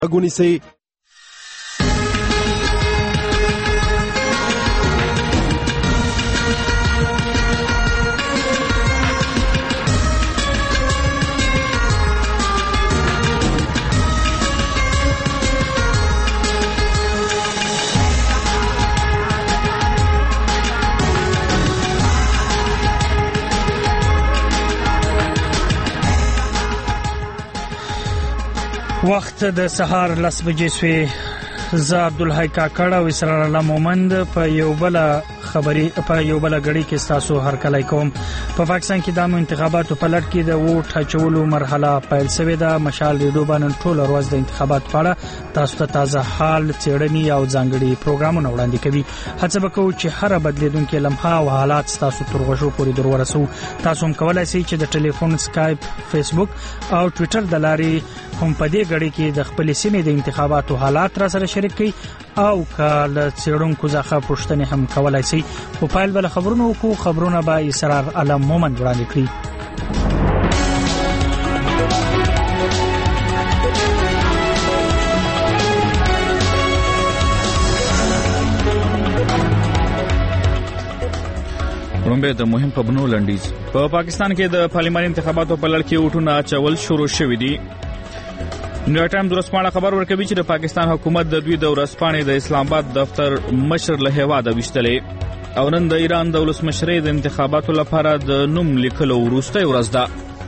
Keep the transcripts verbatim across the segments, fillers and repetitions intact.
اګونیسي وخت د سهار لس بجې شوې. زه عبدالحی کاکړ او اسرار الله مومند په یو بل خبري په یو بل غړي کې تاسو هر کله کوم. په پاکستان کې د انتخاباتو په لړ کې د ووټ اچولو مرحله پیل شوې ده. مشال ریډیو باندې ټول ورځ د انتخابات په اړه تاسو ته تازه حال څېړنې او ځانګړي پروګرامونه وړاندې کوي. هڅه وکړو چې هر بدلیدونکو لمحه او حالات تاسو تر غوږو پورې درورسو. تاسو هم کولای شئ چې د ټلیفون، سکایپ، فیسبوک او ټوئیټر د لارې هم په دې غړي کې د خپل سیمې د انتخاباتو حالات را سره شریک کړئ او کله څېړونکو ځخه پوښتنه هم کولای شي. په پایل بل خبرونو کو خبرونه به اسرار علم مومند وړاندې کړي. رومبه د مهم خبرونو لنډیز. په پاکستان کې د پارلماني انتخاباتو په لړ کې وټونه اچول شروع شوې دي. نیو ټایم د ورځپاڼې خبر ورکوي چې د پاکستان حکومت د دوی د ورځپاڼې د اسلام آباد دفتر مشر له هواده وشتلې او نن د ایران د ولسمشرۍ د انتخاباتو لپاره د نوم لیکلو وروسته ورځ ده.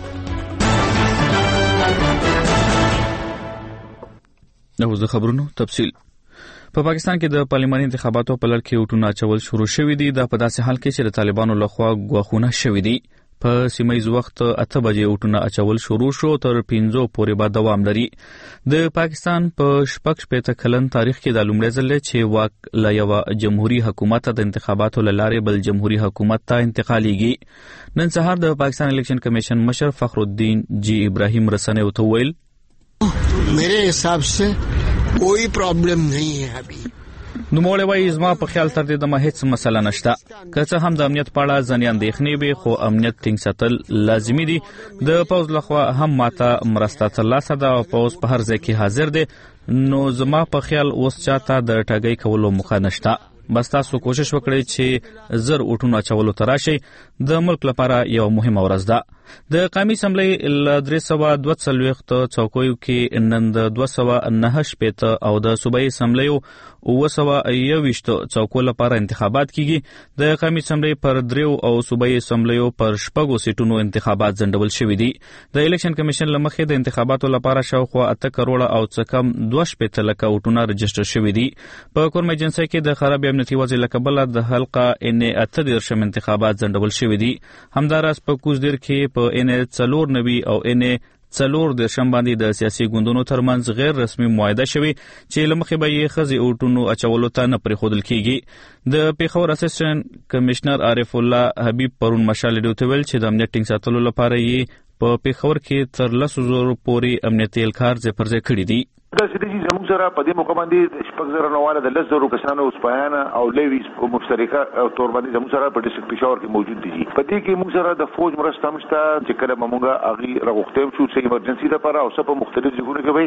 نو د خبرونو تفصیل. په پاکستان کې د پارلماني انتخاباتو په لړ کې وټونه اچول شروع شوې دي. دا په داسې حال کې چې د طالبانو لخوا غواخونه شوې دي. په سیمایي وخت اته بجې وټونه اچول شروع شو تر پنځو پورې به دوام لري. د پاکستان په شپږ شپېته کلن تاریخ کې د لومړي ځل چې واک له یو جمهوریت حکومت د انتخاباتو لاره بل جمهوریت حکومت ته انتقالیږي. نن سهار د پاکستان الیکشن کمیشن مشر فخر الدین جی ابراهیم رسنیو ته ویل میرے حساب سے کوئی پرابلم نہیں ہے ابھی. نو موږ وایي زما په خیال تر دې دمه هیڅ مسله نشته. که څه هم د امنیت په اړه ځینې اندېښنې وي خو امنیت ټینګ ساتل لازمي دي. د پوز لخوا هم ماته مرسته ترلاسه ده او پوز په هر ځای کې حاضر دی. نو زما په خیال اوس چاته د ټاګۍ کولو موخه نشته. بس تاسو کوشش وکړئ چې زر وټونه اچولو ته راشئ. د ملک لپاره یو مهمه ورځ ده. د قومي اسمبلی ل درې سوه دوه څلوېښت څوکیو کې نن د دوه سوه نهه شپېته او د صوبایي اسمبلیو اوه سوه یوویشت څوکو لپاره انتخابات کیږي. د قومي اسمبلی پر دریو او صوبایي اسمبلیو پر شپږو سیټونو انتخابات ځنډول شوي دي. د الیکشن کمیشن له مخې د انتخاباتو لپاره شاوخوا اته کروړه او څه کم دوه شپېته لکه وټونه رجسټر شوي دي. په کورم ایجنسۍ کې د خراب امنیتي وضع له کبله د حلقه ان اته دیرشم انتخابات ځنډول شوي دي. همداراز په کوزدیر کې په ان څلور نوي او ان څلور دیرشم باندې د سیاسي ګوندونو ترمنځ غیر رسمي معاهده شوی چې له مخې به یې ښځې وټونو اچولو ته نه پرېښودل کېږي. د پیښور اسسټنټ کمشنر عارف الله حبیب پرون مشال ریډیو ته ویل چې د امنیت ټینګ ساتلو لپاره یې په پیښور کې تر لسو زرو پورې امنیتي اهلکار ځای پر ځای کړي دي. دا چې دې زموږ سره په دې موقع باندې شپږ زره نواله د لس زرو کسانو اوسپایانه او لیویز په مشترکه تور باندې زموږ سره په ډیسټریکټ پېښور کې موجود دي. په دې کې موږ سره د فوج مرسته هم شته چې کله موږ هغه راغوښتیم شو چې ایمرجنسي لپاره او څه په مختلف ځایونو کې وي.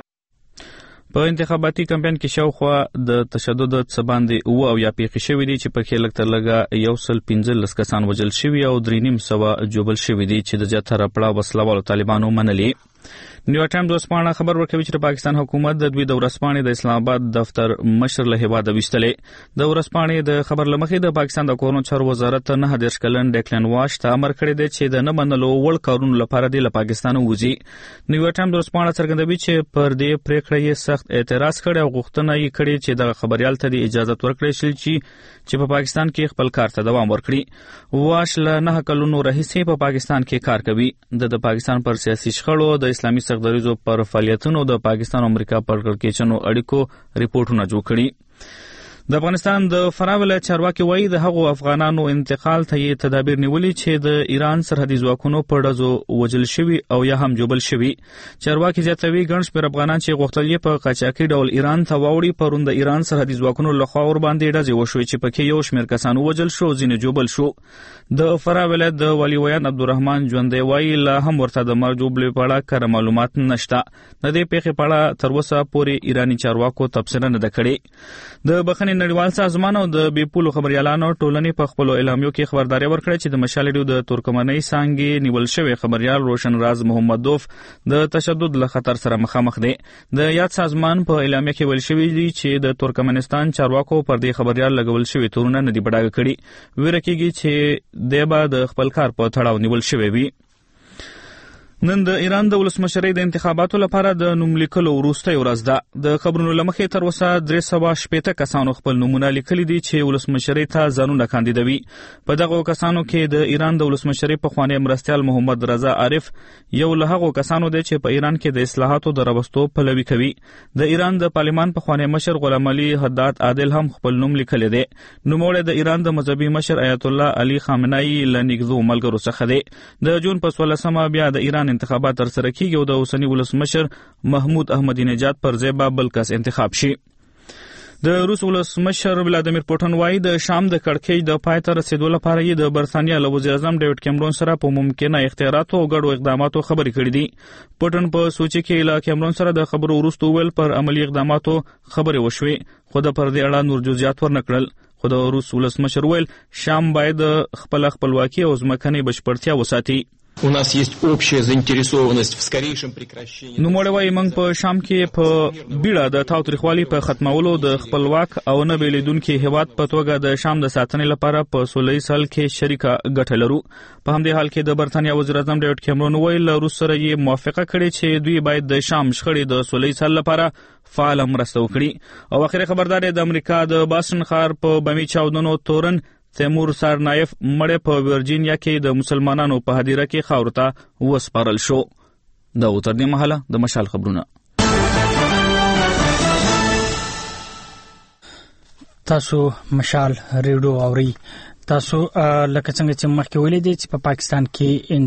په انتخاباتي کمپاین کې شاوخوا د تشدد څه باندې اوه او یا پیښې شوې دي چې په کې لږ تر لږه یو سل پنځلس کسان وژل شوي او درې نیم سوه ژوبل شوي دي چې د زیاتره پړاو وسلوالو طالبانو منلې. نیو ټایم د ورځپاڼې خبر ورکوي چې د پاکستان حکومت د دوی د ورځپاڼې د اسلام آباد دفتر مشر له هواده وشتلې. د ورځپاڼې د خبر له مخې د پاکستان د کورونو چارو وزارت نه دېرش کلن ډیکلن واش ته امر کړی دی چې د نه منلو وړ کارونو لپاره دی له پاکستان ووځي. نیو ټایم د ورځپاڼې څرګندوي چې پر دې پریکړه یې سخت اعتراض کړی او غوښتنه یې کړې چې د خبريال ته د اجازه ورکړي شي چې چې په پاکستان کې خپل کار ته دوام ورکړي. واش له نه کلونو راهیسې په پاکستان کې کار کوي. د پاکستان پر سیاسي شخړو د اسلامي سرغړیزو پر فعالیتونو د پاکستان او امریکا پر کړکېچنو اړیکو ریپورتونه جوړ کړي. د افغانستان د فراه ولایت چارواکي وایي د هغو افغانانو انتقال ته یې تدابیر نیولي چې د ایران سرحدي ځواکونو په ډزو وژل شوي او یا هم جوبل شوي. چارواکي زیاتوي ګڼ شمېر افغانان چې غوښتل یې په قاچاقي ډول ایران ته واوړي پرون د ایران سرحدي ځواکونو لخوا ورباندې ډزې وشوې چې پکې یو شمېر کسان ووژل شو، ځینې جوبل شو. د فراه ولایت د والي ویان عبدالرحمن ژوندی وایي لا هم ورته د مرګ جوړې په اړه کره معلومات نشته. د دې پیښې په اړه تر اوسه پورې ایراني چارواکو تبصره نه ده کړې. د بخښنې نړیوال سازمان او د بې پولو خبریالانو ټولنې په خپلو اعلامیو کې خبرداری ورکړې چې د مشال ریډیو د ترکمنۍ څانګې نیول شوی خبریال روشن راز محمدوف د تشدد له خطر سره مخامخ دی. د یاد سازمان په اعلامیه کې ویل شوی دی چې د ترکمنستان چارواکو پر دې خبریال لګول شوی تورونه نه دي بډاګه کړي. ویره کېږي چې دی به د خپل کار په تړاو نیول شوی وي. نن د ایران د ولسمشرۍ د انتخاباتو لپاره د نوم لیکلو وروستۍ ورځ ده. د خبرونو له مخې تر اوسه درې سوه شپېته کسانو خپل نومونه لیکلي دي چې ولسمشرۍ ته ځانونه کاندیدوي. په دغو کسانو کې د ایران د ولسمشرۍ پخوانی مرستیال محمد رضا عارف یو له هغو کسانو دی چې په ایران کې د اصلاحاتو د راوستو پلوي کوي. د ایران د پارلمان پخوانی مشر غلام علي حداد عادل هم خپل نوم لیکلی دی. نوموړی د ایران د مذهبي مشر آیت الله علي خامنه‌ای له نږدو ملګرو څخه دی. د جون په څوارلسمه بیا د ایران انتخابات تر سره کیږي او د اوسني ولسمشر محمود احمدی نژاد پر ځای به بل کس انتخاب شي. د روس ولسمشر ولادیمیر پوټین وایي د شام د کړکۍ د پای ته رسیدو لپاره یې د برتانیا له وزیر اعظم ډیوډ کیمرون سره په ممکنه اختیاراتو او ګډو اقداماتو خبرې کړې دي. پوټین په سوچي کې له کیمرون سره د خبرو وروسته ویل پر عملی اقداماتو خبرې وشوې، خو د پر دې اړه نور جزئیات ورنکړل. خو د روس ولسمشر ویل شام باید خپل خپلواکي او ځمکنۍ بشپړتیا وساتي. У нас есть общая заинтересованность в скорейшем прекращении. نو موږ وایي موږ په شام کې په بیړه د تاوتریخوالي په ختمولو د خپلواک او نه بیلیدونکي هیواد په توګه د شام د ساتنې لپاره په سولهییز حل کې شریکه ګټه لرو. په همدې حال کې د برتانیا وزیر اعظم ډیوډ کیمرون ویل له روس سره یې موافقه کړې چې دوی باید د شام شخړې د سولهییز حل لپاره فعال مرسته وکړي. او اخري خبردار د امریکا د باسټن ښار په بمي چاودنو تورن تیمور سارنایف مړ په ورجینیا کې د مسلمانانو په هدیره کې خاور ته وسپارل شو. دا و تر دې مهاله د مشال خبرونه. تاسو مشال ریډیو اوري. تاسو لکه څنګه چې مخکې ویلي دي چې په پاکستان کې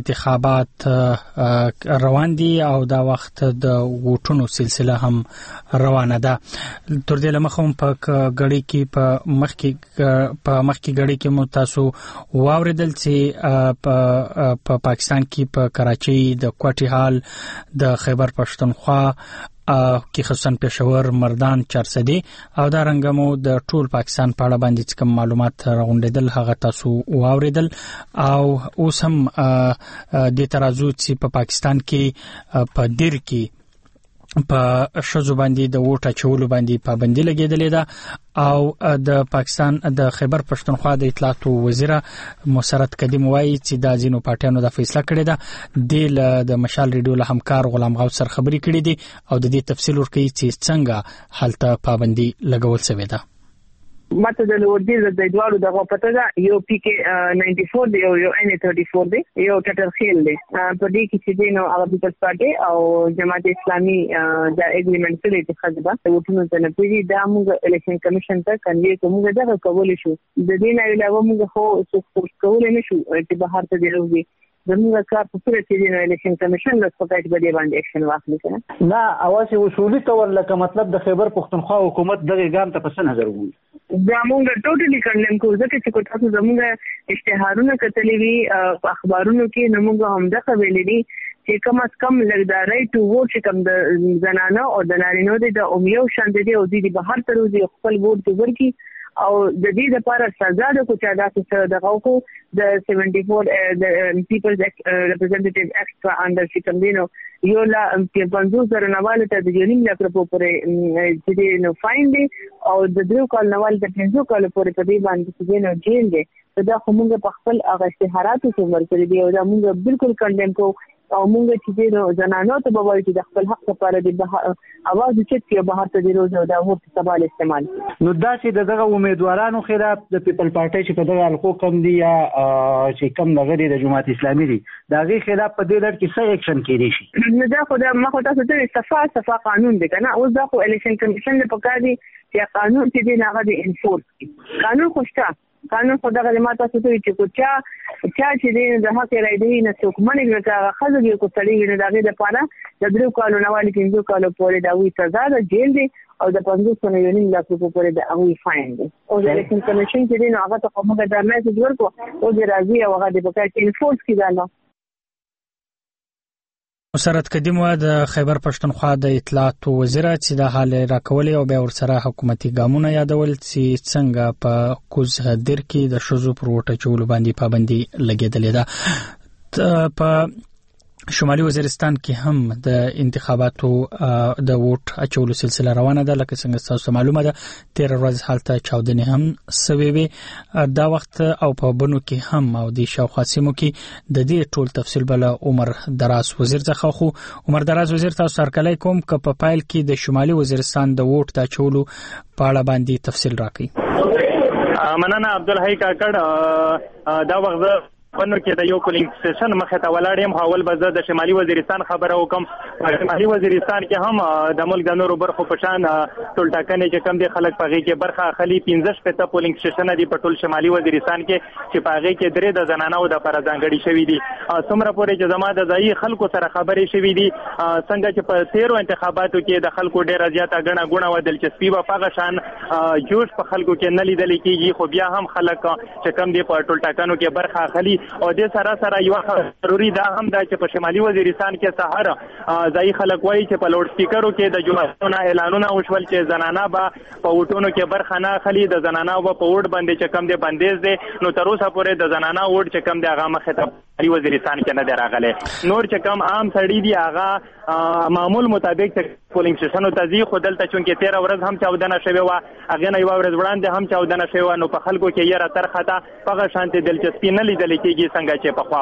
انتخابات روان دي او دا وخت د ووټونو سلسله هم روانه ده. تر دې لمخه هم په غړي کې په مخکې په مخکې غړي کې مو تاسو واوریدل چې په پاکستان کې په کراچۍ د کوټي حال د خیبر پښتونخوا کې خصوصا پېښور مردان چارسدي او دا رنګمو د ټول پاکستان په اړه باندې کوم معلومات راغونډېدل هغه تاسو واوریدل. او اوس هم د ترازو چې په پاکستان کې په دیر کې په شذو باندې د ووټ اچولو باندې پابندي لګېدلې ده. او د پاکستان د خیبر پښتونخوا د اطلاعات وزیر مسرت قدیم وایي چې دا ځینو پارټیانو د فیصله کړې ده. د مشال ریډیو له همکار غلام غوث سره خبرې کړې دي او د دې تفصیل ورکوي چې څنګه هلته پابندي لګول شوې ده. ماته د لوړدي د دوالو دغه پته ده یو پی کې نائنٹی فور دی او یو ان تھرٹی فور دی یو ټټر خیل دی. په دې کې چې دینو هغه پیپلز پارټي او جماعت اسلامي د اګریمنټ سره اتحاد ده د وټونو ته نه پیږي دا موږ الیکشن کمیشن ته کنوي کومه دغه کول شو. د دې نه علاوه موږ خو څه کول نه شو چې بهر ته دیږي زموږ کار په پوره کې د الیکشن کمیشن له څخه باندې باندې اکشن واخلي کنه نه اواز وصولي تور لکه مطلب د خیبر پښتونخوا حکومت دغه ګام ته پس نظر وګوري. دا موږ ټوټلی کړلم کو ځکه چې تاسو زموږ اشتهارونه کتلې وی په اخبارونو کې نموږ هم دغه ویلې دي چې کم از کم لګداري ټو ووټ چې کم د زنانه او د نارینه د اومیو شان دي او د بهر تر وځي خپل ووټ ورکي او د دې لپاره سزا د کوچا داسې دغه کو د سیونټي فور د پیپلز ریپرزنټیټیو ایکټ انډر سیکمدینو یو لا په پنځوس زره نواله ته د جنین لا پرپورې چې نو فاین دی او د درو کال نواله د پنځو کال پورې په دې باندې چې نو جیل دی. دا خو موږ په خپل هغه اشتهاراتو کې ورکړي دي او دا موږ بالکل کندم کو او موږ چې د زنانو ته به وایو چې د خپل حق لپاره د اواز اوچت کړي بهر ته د روز او د وخت استعمال استعمال نو دا چې دغه امیدوارانو خلاف د پیپل پارټي چې په دغه حلقو کم دي یا چې کم نغري د جماعت اسلامي دي دا غي خلاف په دې لړ کې څه اکشن کېږي شي نو دا خو دا مخه تاسو ته صفه صفه قانون دی کنه اوس دا خو الیکشن کمیشن له پکاري چې قانون چې دی هغه د انفورس قانون خوشته قانون خو دغه ماته څه ته چې کوچا چا چې دی د حق رای دی نه څوک منی ورکا خزه یو کو تړي نه دغه د پاره د درو کالو نوالي پنځو کالو پورې دا وی سزا د جیل دی او د پنځوس نه یو نیم لک روپیو پورې د هغه فاین دی او د الیکشن کمیشن چې دی نو هغه ته کومه د میسج ورکو او د راځي او هغه د پکای چې انفورس کیدل مسرت قدیم و د خیبر پښتونخوا د اطلاعات وزیر چې د حال راکولې او بیا ورسره حکومتي ګامونه یادول چې څنګه په کوزهدر کې د شوزو پروټه چولو باندې پابندي لګیدلې ده په شمالي وزیرستان کې هم د انتخاباتو د ووټ اچولو سلسله روانه ده لکه څنګه تاسو معلومه ده تیر ورځ حالت چاودنې هم سوي وي دا وخت او په بنو کې هم او د شاوخوا سیمو کې د دې ټول تفصیل بل عمر دراز وزیر څخه خو عمر دراز وزیر تاسو سرکلای کوم ک په پایل کې د شمالي وزیرستان د ووټ اچولو په اړه باندې تفصیل راکړي مننه عبدالحی کاکړ دا وخت پنو کې د یو پولینګ سټیشن مخه ته ولاړم حواله به د شمالي وزیرستان خبره وکم شمالي وزیرستان کې هم د ملک د نورو برخو په شان ټول ټاکنې چې کم دي خلک پغې کې برخه اخلي پنځه شپږ ته پولینګ سټیشن دي په ټول شمالي وزیرستان کې چې پغې کې درې د زنانو د پر ځانګړي شوې دي څومره پورې چې زما د ځای خلکو سره خبرې شوې دي څنګه چې په تیرو انتخاباتو کې د خلکو ډېر زیاته غڼه غونه و دلچسپي په پغه شان جوش په خلکو کې نه لیدل کېږي خو بیا هم خلک چې کم دي په ټول ټاکنو کې برخه اخلي او د سره سره یو ضروري دا هم دا چې په شمالي وزیرستان کې سهار ځای خلک وایي چې په لوډ سپیکرو کې د جمعونو اعلانونه وشول چې زنانه به په وټونو کې برخه نه اخلي د زنانه به په وټ باندې چې کم دي بندیز دي نو تر اوسه پورې د زنانه وټ چې کم دي هغه مخه ته شمالي وزیرستان کې نه دی راغلی نور چې کم عام سړي دي هغه معمول مطابق پولینګ سټیشنو ته ځي خو دلته چونکې تیر ورځ هم چاودنه شوې وه هغې نه یوه ورځ وړاندې هم چاودنه شوې وه نو په خلکو کې یره ترخه ده په هغه شانتې دلچسپي نه لیدلی کېږي څنګه چې پخوا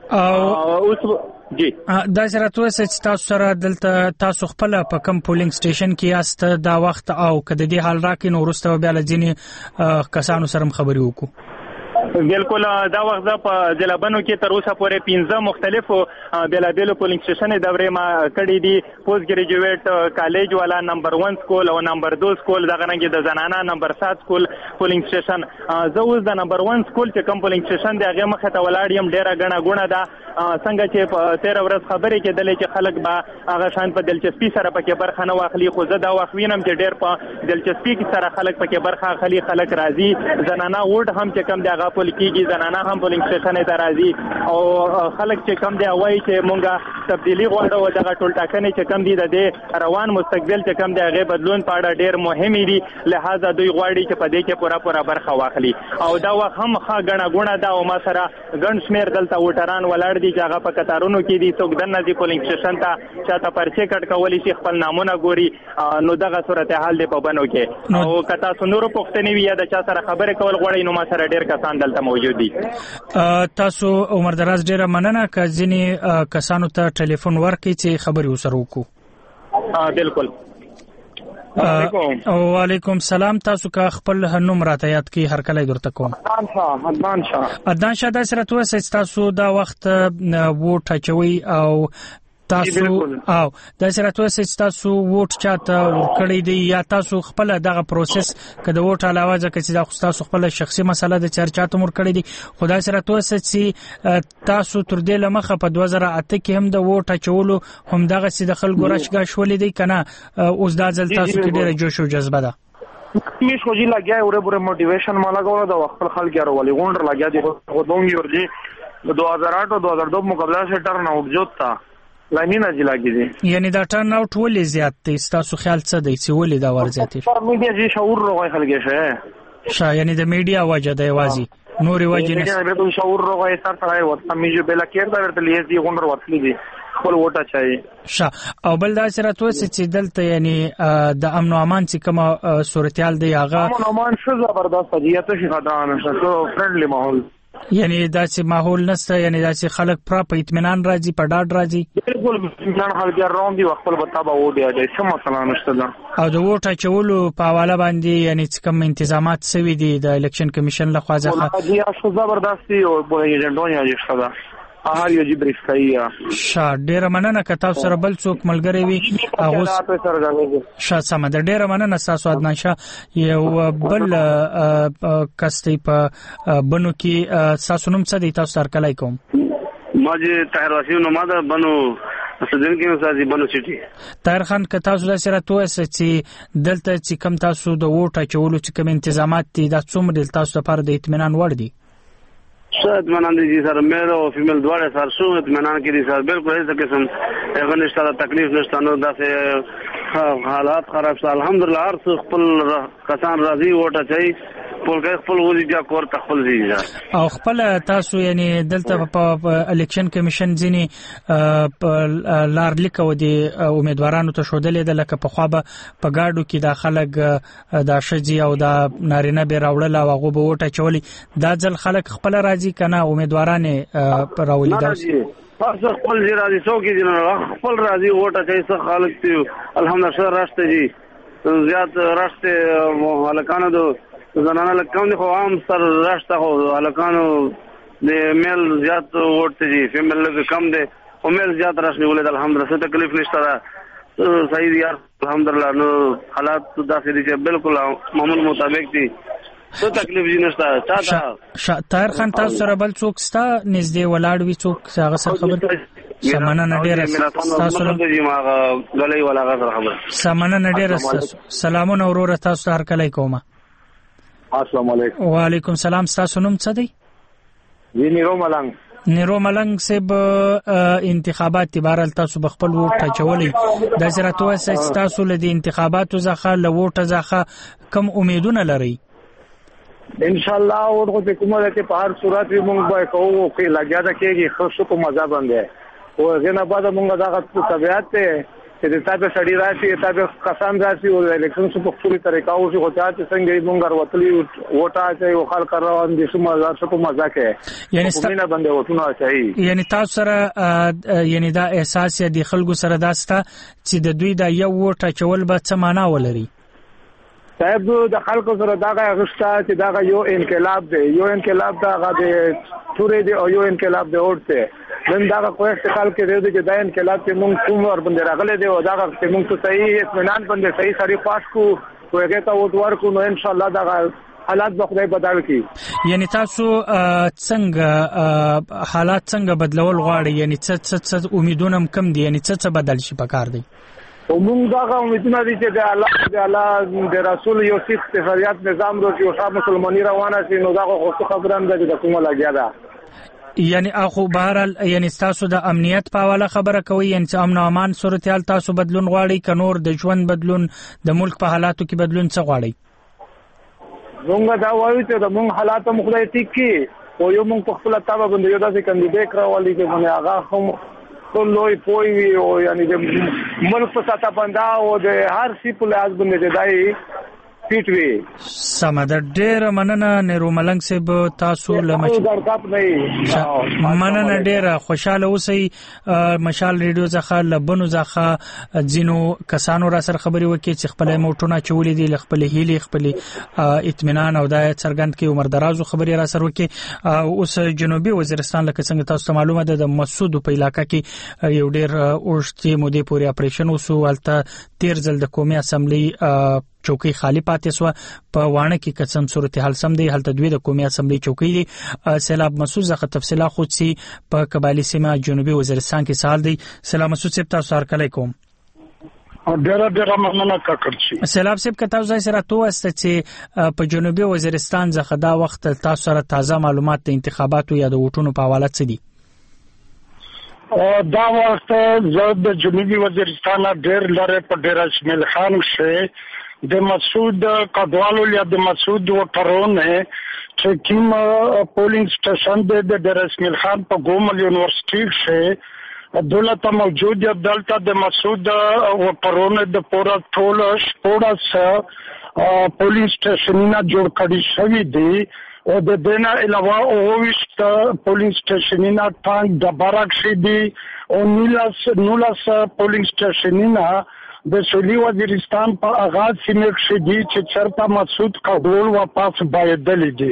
وه اوس جی دا سره توسه چې تاسو سره دلته تاسو خپل په کم پولینګ سټیشن کې یاست دا وخت او کده دې حال راکې نو وروسته بیا له ځینې کسانو سره خبرې وکړو بالکل دا وخت په جلبانو کې تر اوسه پورې پنځه مختلفو بیلابیلو پولینګ سټیشن دورې ما کړې دي پوسټ ګریجویټ کالج والا نمبر ون سکول او نمبر دو سکول دغه رنګ د زنانه نمبر سات سکول پولینګ سټیشن زه اوس د نمبر ون سکول چې کوم پولینګ سټیشن دی هغه مخه ته ولاړ یم ډیره غڼه غونه ده څنګه چې په تیر ورځ خبرې کېدلې چې خلک به هغه شان په دلچسپي سره پکې برخه نه واخلي خو زه دا واخوینم چې ډیر په دلچسپي سره خلک پکې برخه اخلي خلک راځي زنانه ووټ هم چې کم دی هغه پول کېږي زنانه هم پولینګ سټیشن ته راځي او خلک چې کم دی وایي چې مونږه تبدیلی غواړو دغه ټول ټاکنې چې کم دي د دې روان مستقبل چې کم دی هغه بدلون په اړه ډیر مهم دي لہذا دوی غواړي چې په دې کې پورا پورا برخه واخلي او دا وخت هم ښه غڼه غونه ده او ما سره ګڼ شمېر دلته ووټران ولاړ دي چې هغه په کتارونو کې دي څوک دننه دي پولینګ سټیشن ته چاته پرچې کټ کولی شي خپل نامونه ګوري نو دغه صورتحال دی په بنو کې او که تاسو نورو پوښتنې وي یا د چا سره خبرې کول غواړئ نو ما سره ډېر کسان دلته موجود دي تاسو عمر دراز ډېره مننه که ځینې کسانو ته ټلیفون ورکړئ چې خبرې ورسره وکړو بالکل وعلیکم سلام تاسو که خپل نوم راته یاد کړئ هر کله درته کوم عدنان شاه عدنان شاه عدنان شاه دا سره توسه تاسو دا وخت ووټ اچوي او تاسو او دا سره توسه تاسو ووټ چاته ورکړی دی یا تاسو خپل دغه پروسس کده ووټ علاوه ځکه چې دا تاسو خپل شخصي مسله د چرچاته ورکړی دی خدای سره توسه چې تاسو تر دې لمخه په دوه زره اته کې هم د ووټ اچولو هم دغه سي د خلکو راشګه شولې دی کنه اوس دا ځل تاسو کې ډېر جوش او جذبه ده میش خو جی لګیا اوره پورې موټیویشن ما لګاوه دا خپل خلک یاره ولې غونډر لګیا دي خو دومره ورځي دو هزار آٹھ او دو هزار دو مقابله سے ټرن آؤٹ جوړ تا لاینه جی لګی دي یعنی دا ټرن آؤٹ ولې زیات دی تاسو خیال څه دی چې ولې دا ور زیات دی میډیا جی شعور روغی خلګی شه شا یعنی د میډیا وجه دی وازی نورې وجه نه میډیا به شعور روغی سر سره وته میجو بلا کېر دا ورته لیز دی غونډر وتلی دي خپل وټه چای شا او بل دا سره توسه چې دلته یعنی د امن او امان چې کومه صورتحال دی هغه امن او امان څه زبردست دی ته شي خدانه څه فرندلی ماحول یعنی داسې ماحول نشته، یعنی داسې خلک پر په اطمینان راځي، په ډاډ راځي. بالکل اطمینان خلک روان دي، خپل بتابه و دی د سم مثلا نشته ده. او د ووټ اچولو په حواله باندې یعنی کوم انتظامات سوي دي د الیکشن کمیشن لخوا ځخه؟ دي اسو زبردستي او په ایجنډونیا دي شته هر یو جبر اسکایه. شا ډیره مننه که تاسو سره بل څوک ملګری وي هغه شا سم ده. ډیره مننه تاسو عدنان شاه. یو بل کستې په بنو کې تاسو نوم څه دی؟ تاسو هر کله کوم ماجه طاهر واسیم نو ماده بنو سدن کې نو بنو سټي. طاهر خان که تاسو د سره توه چې دلته چې کم تاسو د ووټ اچولو چې کوم انتظامات دي دا څومره تاسو لپاره د اطمینان وړ دي؟ شاید اطمینان دي سر میل او فیمیل دواړه سر شو اطمینان کې دي سر بالکل هیڅ قسم هغه نشته تکلیف نشته نو داسې حالات خراب شول الحمدلله. هر څه خپل کسان راضي وټه چي پولګه خپل وځي بیا کور تخپل دي او خپل تاسو یعنی دلته په الیکشن کمیشن ځینی لار لیکو دي امیدوارانو ته شودلې د لکه په خوا په گاډو کې د خلک د شجی او د نارینه به راوړل او هغه به وټه چولي. دا ځل خلک خپل راضي کنه امیدوارانه راولي دا تاسو خپل راضي څوک دي خپل راضي وټه چې څه خلک دي الحمدلله راشته دي زیات راشته هلکانو دو زنانه لکم دي خو عام سر راشته خو هلکانو د میل زیات وټه دي فیمیل لږ کم دي او میل زیات راشنه ولې الحمدلله څه تکلیف نشته صحیح دي الحمدلله. نو حالات داسې دي چې بالکل معمول مطابق دي څه تکلیف نشته چاته. طاهر خان تاسو سره بل څوک ستا نږدې ولاړ وي څوک هغه سره خبر؟ سمانه نډیر تاسو له غلې ولا غزر خبر سمانه نډیر سلامونه اورور تاسو هر کله کومه. السلام علیکم. وعلیکم السلام. تاسو نوم څه دی؟ نیرو ملنګ. نیرو ملنګ سب انتخابات بهرال تاسو بخپل ووټ اچولي د سره توسه تاسو له انتخاباتو ځخه له ووټ ځخه کم امیدونه لري؟ ان شاء الله اور کو حکومت ته په هر صورت موږ به کوو چې لګیا ده کېږي خو کو مزه باندې او غنه بعد موږ دا طبيعت ته چې تاسو سړی راشي تاسو کسان راشي او الیکشن په خپل طریقه او چې غوټه چې څنګه موږ وروتلی ووټه چې او خلک روان دي سم مزه په مزه کې یعنی ستاسو باندې وټونه چي یعنی تاسو سره یعنی دا احساس دی خلکو سره داسته چې د دوی د یو ووټه چول به څه معنا ولري؟ صاحب د خلکو سره دا غوښتا چې دا یو انقلاب دی یو انقلاب دا غا دی ټوري دی او یو انقلاب دی اورته نن دا کوه استقال کې دی چې دا انقلاب چې موږ کوم ور باندې راغلي دی او دا چې موږ ته صحیح اطمینان باندې صحیح سری پاس کو کوهګه ته وټ ورکو نو ان شاء الله دا حالات به خدای بدل کړي. یعنی تاسو څنګه حالات څنګه بدلول غواړي؟ یعنی څه څه امیدونه کم دي؟ یعنی څه څه بدل شي پکار دی؟ ومونږ دا امیدونه دي چې د الله د الله د رسول یو سیخ تفریات نظام رو چې او مسلمانۍ روانه شي نو دا خو خبره هم ده د کومه لګیا ده. یعنی اخو بهرال یعنی تاسو د امنیت په حواله خبره کوي یعنی امن او امان صورتحال تاسو بدلون غواړي ک نور د ژوند بدلون د ملک په حالاتو کې بدلون څه غواړي؟ موږ دا وایو چې د موږ حالات مخدای ټیک کی او یو موږ په خپل تابع باندې یو داسې کاندیدټ راولي چې باندې هغه هم لوی پوي وي او یعنی د ملک په ساته بندا او د هر سی په لاس باندې دای پیټ وی. سمه ډیر مننه نیرو ملنګ صاحب تاسو لمچ مننه ډیر خوشاله اوسئ. مشال ریډیو ځخه لبنو ځخه جنو کسانو را سره خبري وکړي چې خپل موټونه چولې دي خپل هیلي خپل اطمینان او د څرګند کې عمر درازو خبري را سره وکړي. اوس جنوبي وزیرستان لکه څنګه تاسو معلومه ده د مسعود په علاقې کې یو ډیر اوشتي مودې پورې اپریشن وسو ولته تیر ځل د قومي اسمبلی چوکۍ خالی پاتې سو په وانه کې قسم صورتحال سم دی هلته دوی د قومي اسمبلی چوکۍ دی. سیلاب مسعود زخه تفصیلا خود سي په قبایلی سیمه جنوبي وزیرستان کې سال دی. سلام مسعود صاحب تاسو هر کله کوم ډېر ډېر مننه کاکړ. سیلاب صاحب که تاسو سره توه است چې په جنوبي وزیرستان ځخه دا وخت تاسو سره تازه معلومات د انتخاباتو یا د ووټونو په حواله څه دي؟ دا وخت زه د جنوبي وزیرستان ډېر لره په ډېر اسماعیل خان شه د مسعود قدوالو یا د مسعود وټرونه چې کوم پولینګ سټیشن د ډېر اسماعیل خان په ګومل یونیورسيټي شه دولت موجود یا دلته د مسعود وټرونه د پورا ټول شپږ پولینګ سټیشنونه جوړ کړي شوی دي او د دې نه علاوه اوويشت پولینګ سټیشنونه ټانک د بارک شي دي او نولس نولس پولینګ سټیشنونه د سولي وزیرستان په آغاز سیمه کې دي چې چرته مسعود قبول واپس بایدل دي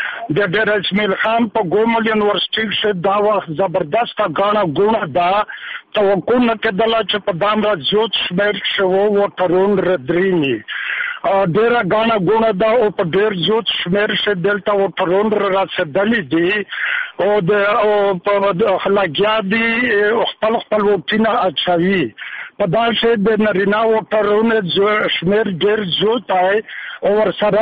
د ډیر اسماعیل خان په ګومل یونیورسيټي کې دا وخت زبردست غاڼه ګونه دا توقع نه کېدله چې په دام را زیات شمیر شو او ترون ردرینی ډیر غاڼه ګونه دا او په ډیر زیات شمیر شې دلته او ترون راسدلې دي او د او په خلاګیا دي خپل خپل وټینه اچوي په داسې د نرینا او ترونه شمیر ډیر زیات ہے اور سره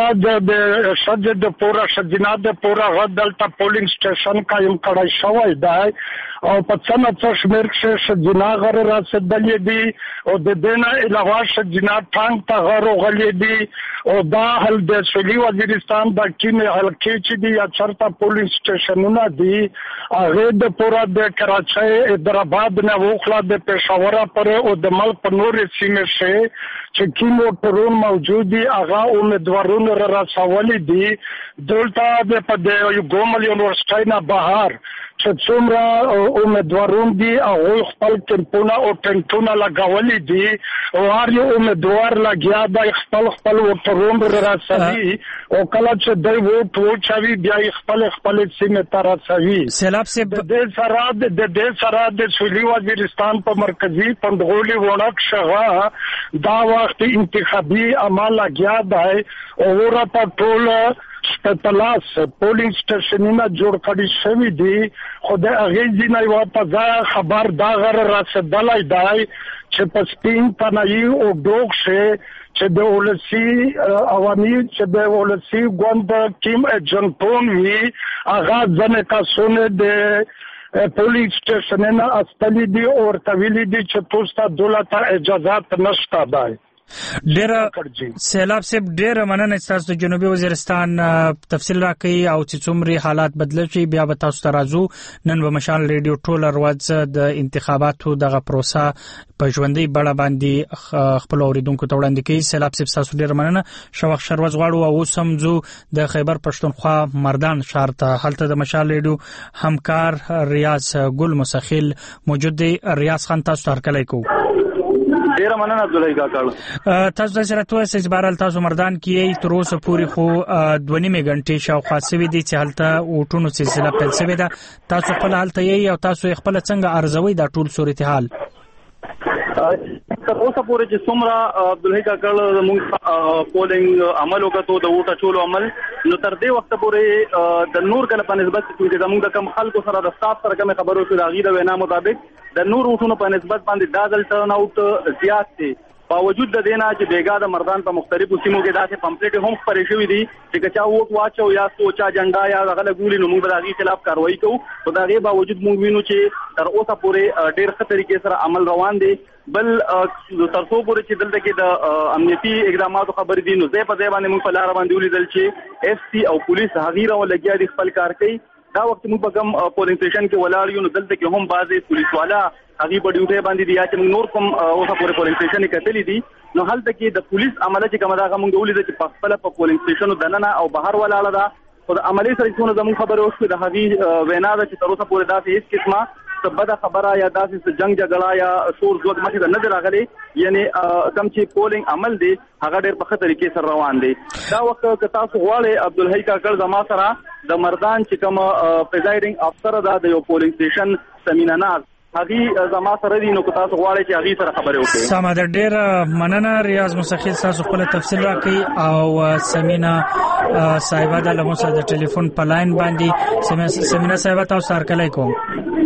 د شد د پورا شدینا د پورا غدلته پولینګ سټیشن قائم کړای شوی دی او په څنګه شمیر کې شدینا غره راسدلې دي او د دینه علاوه شدینا ټانک ته غره غلې دي او دا هل د سولي وزیرستان د کینه حلقې چې دي یا چرته پولینګ سټیشنونه دي هغه د پورا د کراچۍ حیدرآباد نه وخلا د پېښور پر او د ملک په نورې سیمې شي چې کیمو ټرون موجود دي هغه امیدوارونه را رسولي دي دلته د په د ګومل یونیورسيټي نه بهر چې څومره امیدوارون دي او خپل کمپونه او ټنټونه لګولي دي او هر یو امیدوار لګیا د خپل خپل ټرون را رسوي او کله چې دوی ووټ وچوي بیا خپل خپل سیمه ته رسوي سیلاب سي د دې سره د دې سره د سولي وزیرستان په مرکزی پندغولي وړک شغه دا وخت انتخابي عمل لګیا دی او ورته ټول سپتلاس پولینګ سټیشنونه جوړ کړي شوی دي خو د هغه ځینې یو په خبر دا غره رسېدلای دی چې په سپین تنایي او ډوک شي چې د ولسی عوامي چې د ولسی ګوند ټیم ایجنټون وی هغه ځنه تاسو د پولیس سټیشنونه استلی دي او ورتویلي دي چې تاسو دولت اجازه نشته دی ډیر سیلاب سیب ډیر مننه تاسو د جنوبي وزیرستان تفصیل راکړي او چې څومره حالات بدل شي بیا به تاسو ته راځو نن به مشال ریډیو ټول ورځ د انتخاباتو دغه پروسه په ژوندۍ بڼه باندې خپل اوریدونکو ته وړاندې کوي سیلاب سیب تاسو ډیر مننه شوخ شروز غواړو او سمزو د خیبر پښتونخوا مردان شهر ته هلته د مشال ریډیو همکار ریاض ګل مسخیل موجود دی ریاض خان تاسو ته هرکلی کوو ډیر مننه عبدالله کاکړ تاسو د سره توسه اجبارل تاسو مردان کې تر اوسه پوری خو دوه نیمه غنټې شاوخوا سوي دي چې هلته وټونو سلسله پیل شوې ده تاسو خپل هلته یې او تاسو خپل څنګه ارزوي دا ټول صورتحال تر اوسه پورې چې څومره عبدالله کاکړ موږ پولینګ عمل وکړو د ووټ اچولو عمل نو تر دې وخت پورې د نور کله په نسبت چې زموږ د کم خلکو سره د سټاف سره کوم خبرو شو د غیر وینا مطابق د نور وټونو په نسبت باندې دا ځل ټرن اوټ زیات دی باوجود د دینا چې بیګا د مردان په مختلفو سیمو کې داسې پمفلټ هم خپرې شوې دي چې کچا ووټ واچو یا سوچا جنډا یا غله ګولې نو موږ د هغې خلاف کاروایی کوو خو د هغې باوجود موږ وینو چې تر اوسه پورې ډېر ښه طریقې سره عمل روان دی بل تر څو پورې چې دلته کې د امنیتي اقداماتو خبرې دي نو ځای په ځای باندې موږ په لاره باندې ولیدل چې ایف سی او پولیس هغې راولګیا دي خپل کار کوي دا وخت موږ په کوم پولینګ سټیشن کې ولاړ یو نو دلته کې هم بعضې پولیس والا هغې په ډیوټۍ باندې دي یا چې موږ نور کوم اوسه پورې پولینګ سټیشن یې کتلي دي نو هلته کې د پولیس عمله چې کومه ده هغه موږ ولیده چې په خپله په پولینګ سټیشنو دننه او بهر ولاړه ده خو د عملي سره څونه زموږ خبرې وشوې د هغې وینا ده چې تر اوسه پورې داسې هېڅ قسمه څه بده خبره یا داسې جنګ جګړه یا شور ځواک مخې ته نه دی راغلی یعنې کوم چې پولینګ عمل دی هغه ډېر په ښه طریقې سره روان دی دا وخت که تاسو غواړئ عبدالحی کاکړ زما سره د مردان چې کوم پریزایډینګ افسر ده د یو پولینګ سټیشن سمینا ناز هغې زما سره دي نو که تاسو غواړئ چې هغې سره خبرې وکړئ سمه ده ډېره مننه ریاض مسخیل تاسو خپله تفصیل راکړئ او سمینا صاحبه ده له موږ سره د ټلیفون په لاین باندې سمینا صاحبه تاسو هرکلی کوم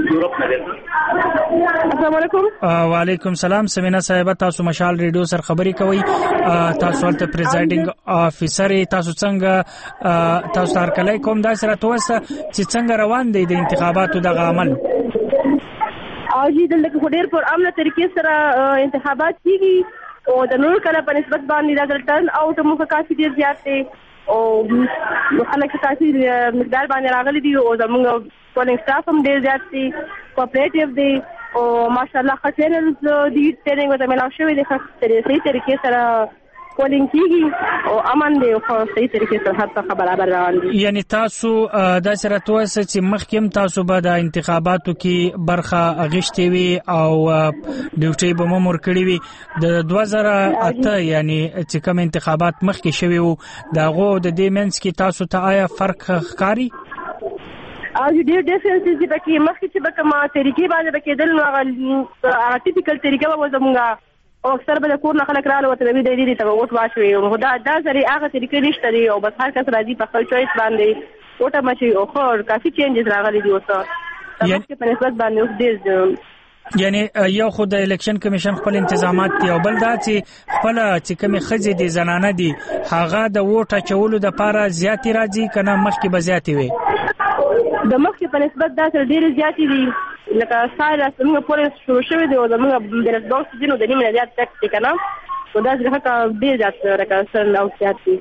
السلام علیکم وعلیکم سلام سمینا صاحبه تاسو مشال ریډیو سره خبرې کوي تاسو هلته پریزایډینګ افیسر تاسو څنګه تاسو هرکلی کوم دا سره توسه چې څنګه روان دی د انتخاباتو دغه عمل او جی دلته کې ډېر پر امنه طریقې سره انتخابات کیږي او د نور کله په نسبت باندې دا ټرن اوټ موږ کافي ډېر زیات دی او خلک کافي مقدار باندې راغلي دي او زموږ پولینګ سټاف هم ډېر زیات دي کوآپریټیو دی او ماشاءالله ښه ټرینرز دي ټریننګ ورته میلاو شوی دی ښه صحیح طریقې سره پولینګ کیږي او امن دی او صحیح طریقې سره هر څه برابر روان دي. یعنی تاسو د سرت وسه چې مخکیم تاسو به د انتخاباتو کې برخه اغشتي وي او ډیوټي به ممر کړی وي د دوه زره اته یعنی چې کوم انتخابات مخکې شوي وو داغه د دې منځ کې تاسو ته آیا فرق ښکاري؟ او ډېر ډیفرنس دي چې مخکې چې به کومه طریقې باندې به کېدل نو هغه ټیپیکل طریقه به زموږ او اکثر به د کور نه خلک رااله وته د دې دې ته ووټ واچوي او دا دا سره هغه طریقې نشته دي او بس هر کس راځي په خپل چويس باندې وټه مچي او خو کافي چینجز راغلي دي اوس تاسو په نسبت باندې اوس ډېر یعنی یو خو د الیکشن کمیشن خپل انتظامات دی او بل دا چې خپل چې کومه خزي دي زنانه دي هغه د ووټ چولو د پاره زیاتی راځي کنه مخکې به زیاتی وي د مخکې په نسبت دا سره ډېر زیاتی دي لکه سایر څنګه پولیس شروع شوی دی او زموږ د رسباوس دینو د نیمه زیات ټیکس دی کنه نو دا څنګه کا ډېر زیات راکړل او زیات دي.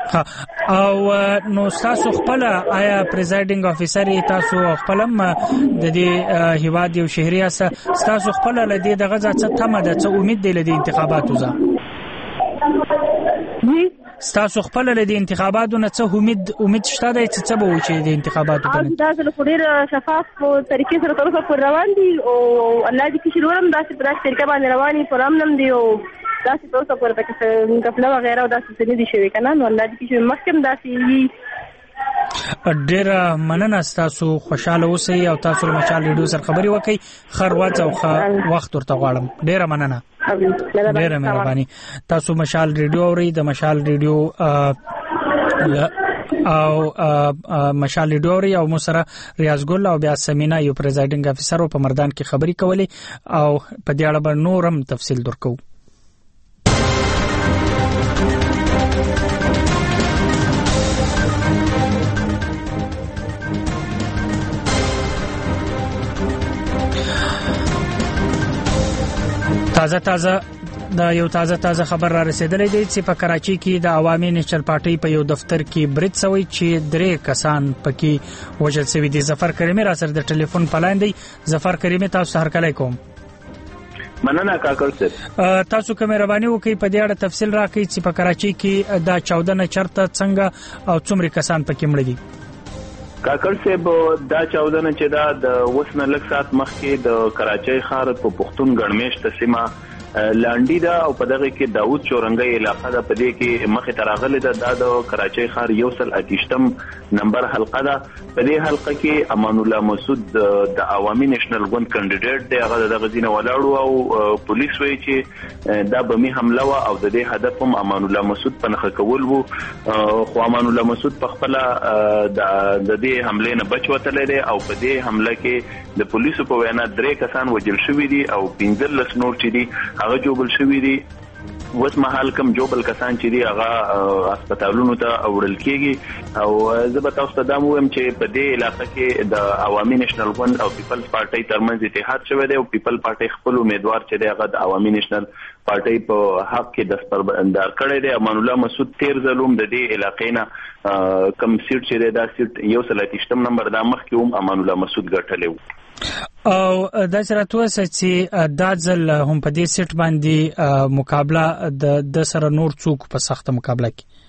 او نو تاسو خپل آیا پریزایډینګ افیسر تاسو خپلم د دې هیواد یو شهري اس تاسو خپل لدی دغه ځکه تمه ده چې امید دی لدی انتخاباتو ځه تاسو خپل لدی انتخاباتو نه څه امید امید شته دی چې څه به وشي د انتخاباتو په دا څه ډیر شفاف طریقې سره تر اوسه روان دي او الله دې کې شروع هم داسې په داسې طریقه باندې رواني پرامنم دی او داسې تر اوسه پورې پکې کفله وغیرہ او داسې څه دي شوی کنه نو الله دې کې مخکم داسې ډیر مننه تاسو خوشاله اوسئ او تاسو له مشال ریډیو سره خبري وکړئ خر واځو خو وخت ورته غواړم ډیر مننه ډیره مهرباني تاسو مشال ریډیو اورئ د مشال ریډیو او مشال ریډیو اورئ او مسره ریاض ګل او بیا سمینا یو پریزایډینګ افیسر په مردان کې خبري کولې او په دې اړه به نورم تفصیل درکو. تازه تازه د یو تازه تازه خبر را رسیدلې دی چې په کراچي کې د عوامي نېشنل پارټي په یو دفتر کې برید شوی چې درې کسان پکې وژل شوي دي. ظفر کریمي را سره د ټلیفون پلاین دی. ظفر کریمي تاسو هر کله کوم مننه کاکل صاحب تاسو کوم مهرباني وکړئ په دې اړه تفصیل راکړئ چې په کراچي کې د چودہ نه چرته څنګه او څومره کسان پکې مړ دي. کاکل صاحب دا چودہ نه چې دا د وسنه لک سات مخکې د کراچۍ ښار په پښتون ګڼمېشت سیمه لانډی دا او په دغه کې داوود چورنګي علاقې دا په دې کې مخه تراغله دا د کراچۍ ښار یو سل اتیشتم نمبر حلقه دا په دې حلقه کې امان الله مسعود د عوامي نېشنل ګوند کینډیډیټ دی هغه د غزینه ولاړو او پولیس وایي چې دا بمي حمله وا او د دې هدف هم امان الله مسعود په نخښه کول وو خو امان الله مسعود په خپل د دې حمله نه بچ وتل دي او په دې حمله کې د پولیسو په وینا درې کسان وژل شوي دي او پنځه لس نور چې دي هغه جوبل شوی دي. وس مهال کم جوبل کسان چې دی هغه هسپتالونو ته وړل کیږي او زه به تاسو ته دا وایم چې په دې علاقې کې د عوامي نېشنل ګوند او پیپلز پارټي ترمنځ اتحاد شوی دی او پیپل پارټي خپل امیدوار چې دی هغه د عوامي نېشنل پارټي په حق کې دستبردار کړی دی. امان الله مسعود تیر ظلم د دې علاقې نه کم سیټ چې دی دا سیټ یو سل اتیشتم نمبر دا مخ کې هم امان الله مسعود ګټلی و او د سرت وسه چې د ځل هم په دې سیټ باندې مقابله د د سره نور څوک په سخته مقابله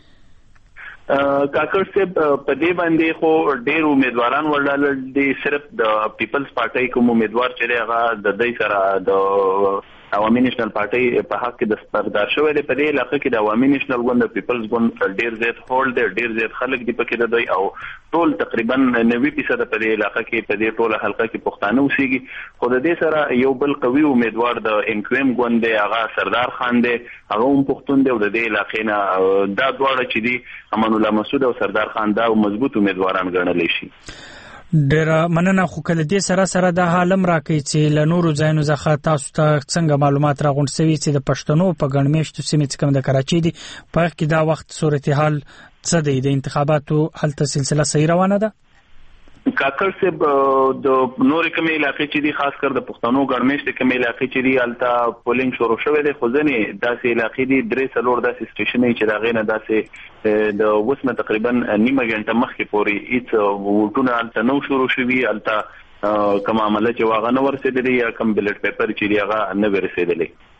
کې کاکر صاحب په دې باندې خو ډېر امیدواران ورلل دي صرف د پیپلز پارټي کوم امیدوار چې هغه د دې سره د عوامي نېشنل پارټي په حق کې دستبردار شوی دی. په دې علاقې کې د عوامي نېشنل ګوند او پیپلز ګوند ډېر زیات هولډ دی ډېر زیات خلک دی پکې د دوی او ټول تقریبا نوي فیصد په دې علاقې کې په دې ټوله حلقه کې پښتانه اوسېږي خو د دې سره یو بل قوي امیدوار د انکویم ګوند دی هغه سردار خان دی هغه هم پښتون دی او د دې علاقې نه دا دواړه چې دي امان الله مسعود او سردار خان دا مضبوط امیدواران ګڼل شي. ډیر مننه خو کله دې سره سره د حالم راکې چې لنورو ځایونو ځخه تاسو ته څنګه معلومات راغونډ شوي چې د پښتنو په ګڼمېشتو سیمې څخه د کراچۍ دي په کې دا وخت صورتحال څه دی د انتخاباتو هلته سلسله صحیح روانه ده؟ کاکر صاحب د نور کومې علاقې چې دي خاص کر د پښتنو ګڼمېشت کومې علاقې چې دي الته پولینګ شروع شوی دی خو ځنې داسې علاقې دي درې څلور داسې سټیشنې چې راغې نه داسې د وسمه تقریبا نیمه غنټه مخکې پورې هیڅ ووټونه الته نو شروع شوي الته کوم عمله چې واغ نه ورسېدلی یا کوم بلټ پیپر چې دی هغه نه ورسېدلی.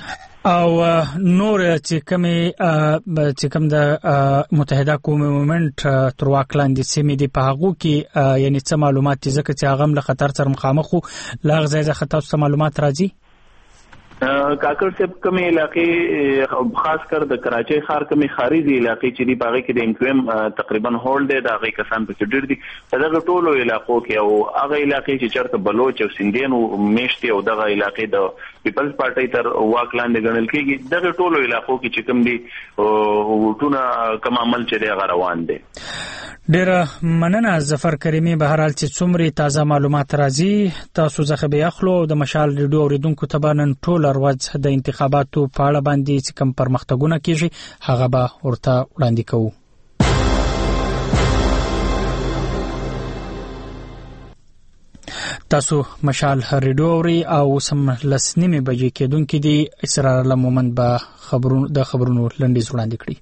او نور چې کومې چې کوم د متحده قوم مومنت تر واک لاندې سیمې دی په هغه کې یعنی څه معلومات دي ځکه چې هغه له خطر سره مخامخ وو لاغ ځای خطر څه معلومات راځي کاکړ صاحب کومې علاقې خاص کر د کراچۍ ښار کومې خارجي علاقې چې دی باغې کې د انکویم تقریبا هول دی دا غي کسان په ډېر دي دغه ټولو علاقو کې او هغه علاقې چې چرته بلوچ او سندین او میشتي او دغه علاقې د پیپلز پارټي تر واک لاندې ګڼل کېږي دغه ټولو علاقو کې چې کوم دي وټونه کوم عمل چې دی روان دي ډېر مننه ظفر کریمي به هر حال چې څومره تازه معلومات راځي تاسو ځخه به اخلو د مشال ریډیو اوریدونکو ته نن ټول ورځ د انتخاباتو په اړه باندې چې کوم پرمختګونه کیږي هغه به ورته وړاندې کوو تاسو مشال ریډیو اوري او سم لسنیمه بجې کېدونکې دي اسرار الله مومند به خبرونو د خبرونو لنډیز وړاندې کړي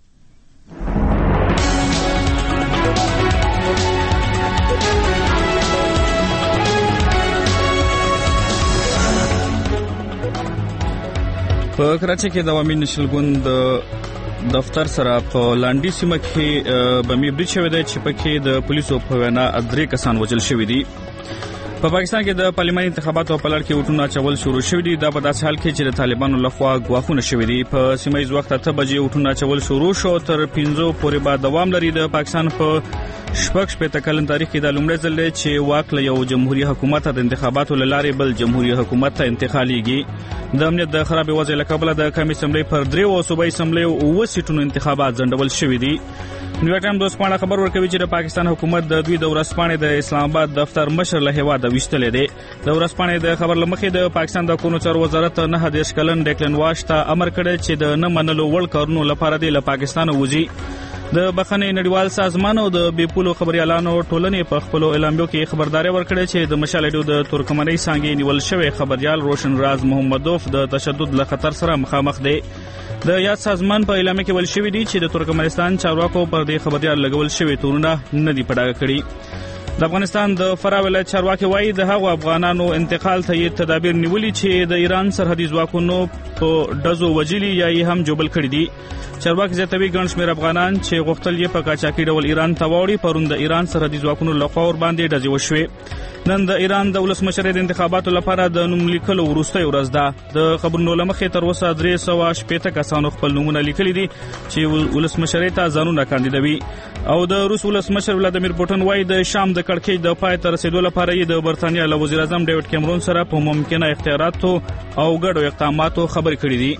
په کراچۍ کې د عوامي نشل ګوند دفتر سره په لاندې سیمه کې بمې برید شوی دی چې پکې د پولیسو په وینا درې کسان وژل شوي دي په پاکستان کې د پارلماني انتخاباتو په لړ کې وټونه چول شروع شوي دي دا په داسې حال کې چې د طالبانو لخوا غواخونه شوي دي په سیمه ییز وخت اته بجې وټونه چول شروع شو تر پنځو پورې به دوام لري د پاکستان په شپږ شپږ کلن تاریخ کې د لومړي ځل چې واک له یو جمهوریت حکومت د انتخاباتو لارې بل جمهوریت حکومت ته انتقالېږي د امنیت د خراب وضع له کبله د کمی اسمبلی پر دریو صوبایي اسمبلی او سیټونو انتخابات ځنډول شوي دي نیویارک ټایمز دوسپانه خبر ورکوي چې د پاکستان حکومت د دوی د ورځپاڼې د اسلام آباد دفتر مشر له هیواده وشتلې دی د ورځپاڼې د خبر لمخې د پاکستان د قانون چارو وزارت نه دیش کلن ډیکلن واش ته امر کړی چې د نه منلو وړ کارونو لپاره د پاکستان وځي د بخښنې نړیوال سازمان او د بیپولو خبريالانو ټولنې په خپل اعلامیو کې خبرداري ورکړې چې د مشالډو د ترکمنۍ څنګه نیول شوی خبريال روشن راز محمدوف د تشدد له خطر سره مخامخ دی د یاد سازمان په اعلامیه کې ول شوی دی چې د ترکمنستان چارواکو پر دې خبريال لګول شوی تورونه نه دی پډاګه کړی د افغانستان د فراه ولایت چارواکي وایي د هغو افغانانو انتقال ته یې تدابیر نیولي چې د ایران سرحدي ځواکونو په ډزو وجلي یا یې هم جوبل کړي دي چارواکي زیاتوي ګڼ شمېر افغانان چې غوښتل یې په قاچاقي ډول ایران ته واوړي پرون د ایران سرحدي ځواکونو لخوا ور باندې ډزې وشوې نن د ایران د ولسمشر د انتخاباتو لپاره د نوم لیکلو وروستۍ ورځ ده د خبرونو لمخې تر اوسه درې سوه شپېته کسانو خپل نومونه لیکلي دي چې ولسمشرۍ ته ځانونه کاندیدوي او د روس ولسمشر ولادیمیر پوټین وایي د شام د کړکۍ د پای ته رسیدو لپاره یې د برتانیا له وزیر اعظم ډیوډ کیمرون سره په ممکنه اختیاراتو او ګډو اقداماتو خبرې کړې دي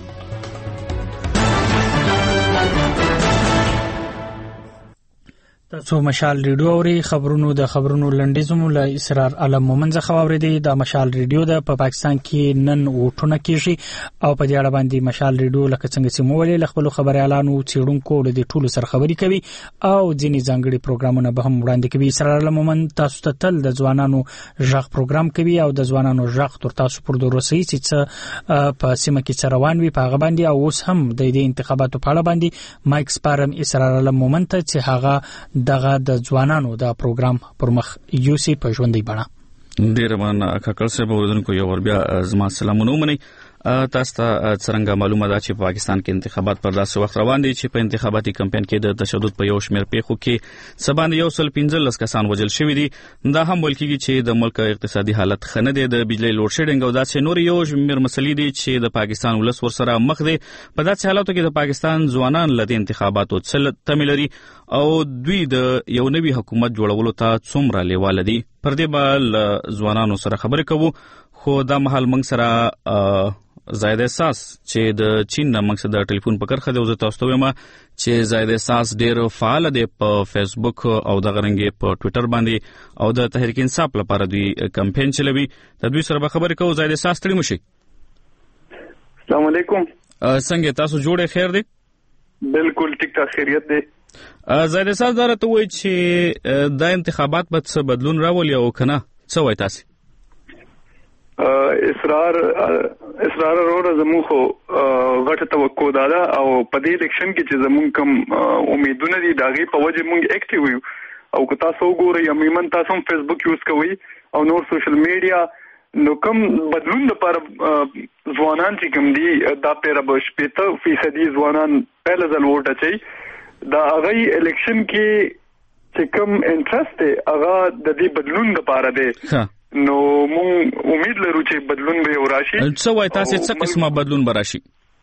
تاسو مشال ریډیو اوري خبرونو د خبرونو لنډیزمو له اسرار علم مومند څخه واوریدي د مشال ریډیو د په پاکستان کې نن وټونه کیږي او په دې اړه باندې مشال ریډیو لکه څنګه چې مو ویل خپل خبريالانو چیرونکو د ټولو سره خبري کوي او ځینې ځانګړي پروګرامونه به هم وړاندې کوي اسرار علم مومند تاسو ته تل د ځوانانو ژغ پروګرام کوي او د ځوانانو ژغ تر تاسو پر دروسي چې په سیمه کې روان وي په هغه باندې او اوس هم د دې انتخاباتو په اړه باندې مایک سپارم اسرار علم مومند ته چې هغه دغه د ځوانانو د پروګرام پر مخ یوسی په ژوندۍ بڼه ډیر مننه کاکړ صاحب ورودونکو یو ور بیا زما سلامونه ومني تاسو ته څنګه معلومه ده چې په پاکستان کې انتخابات پر داسې وخت روان دي چې په انتخاباتي کمپاین کې د تشدد په یو شمېر پیښو کې سبا یو سل پنځلس کسان وژل شوي دي دا هم ویل کېږي چې د ملک اقتصادي حالت ښه نه دی د بجلی لوډ شیډینګ او داسې نور یو شمېر مسلې دي چې د پاکستان ولس ورسره مخ دی په داسې حالاتو کې د پاکستان ځوانان له انتخاباتو څخه تمه لري او دوی د یو نوي حکومت جوړولو ته څومره لیواله دي پر دې به ځوانانو سره خبرې کوو خو دا مهال موږ سره زاید احساس چې د چین نه موږ سره د ټلیفون په کرخه دی او زه تاسو ته وایم چې زاید احساس ډېر فعال دی په فیسبوک او د غرنګي په ټوئیټر باندې او د تحریک انصاف لپاره دوی کمپاین چلوي د دوی سره به خبرې کوو زاید احساس تړي مو شي السلام علیکم څنګه تاسو جوړه خیر دی بالکل ټیک ټاک خیریت دی زاید احساس درته وایي چې د انتخابات په څه بدلون راولي او کنه څه وایي تاسو اسرار اسرار وروره زموږ خو غټه توقع ده او په دې الیکشن کې چې زموږ کوم امیدونه دي دا غي په وجه موږ اکټیو یو او که تاسو وګورئ عموما تاسو هم فیسبوک یوز کوئ او نور سوشل میډیا نو کوم بدلون لپاره ځوانان چې کوم دي دا پیره به شپږ فیصدي ځوانان پهل ځل ووټ اچي دا هغه الیکشن کې چې کوم انټرست دی هغه د دې بدلون لپاره دی نو مونږ امید لرو چې بدلون به وراشي. څه وایي تاسو څه قسمه بدلون براشي؟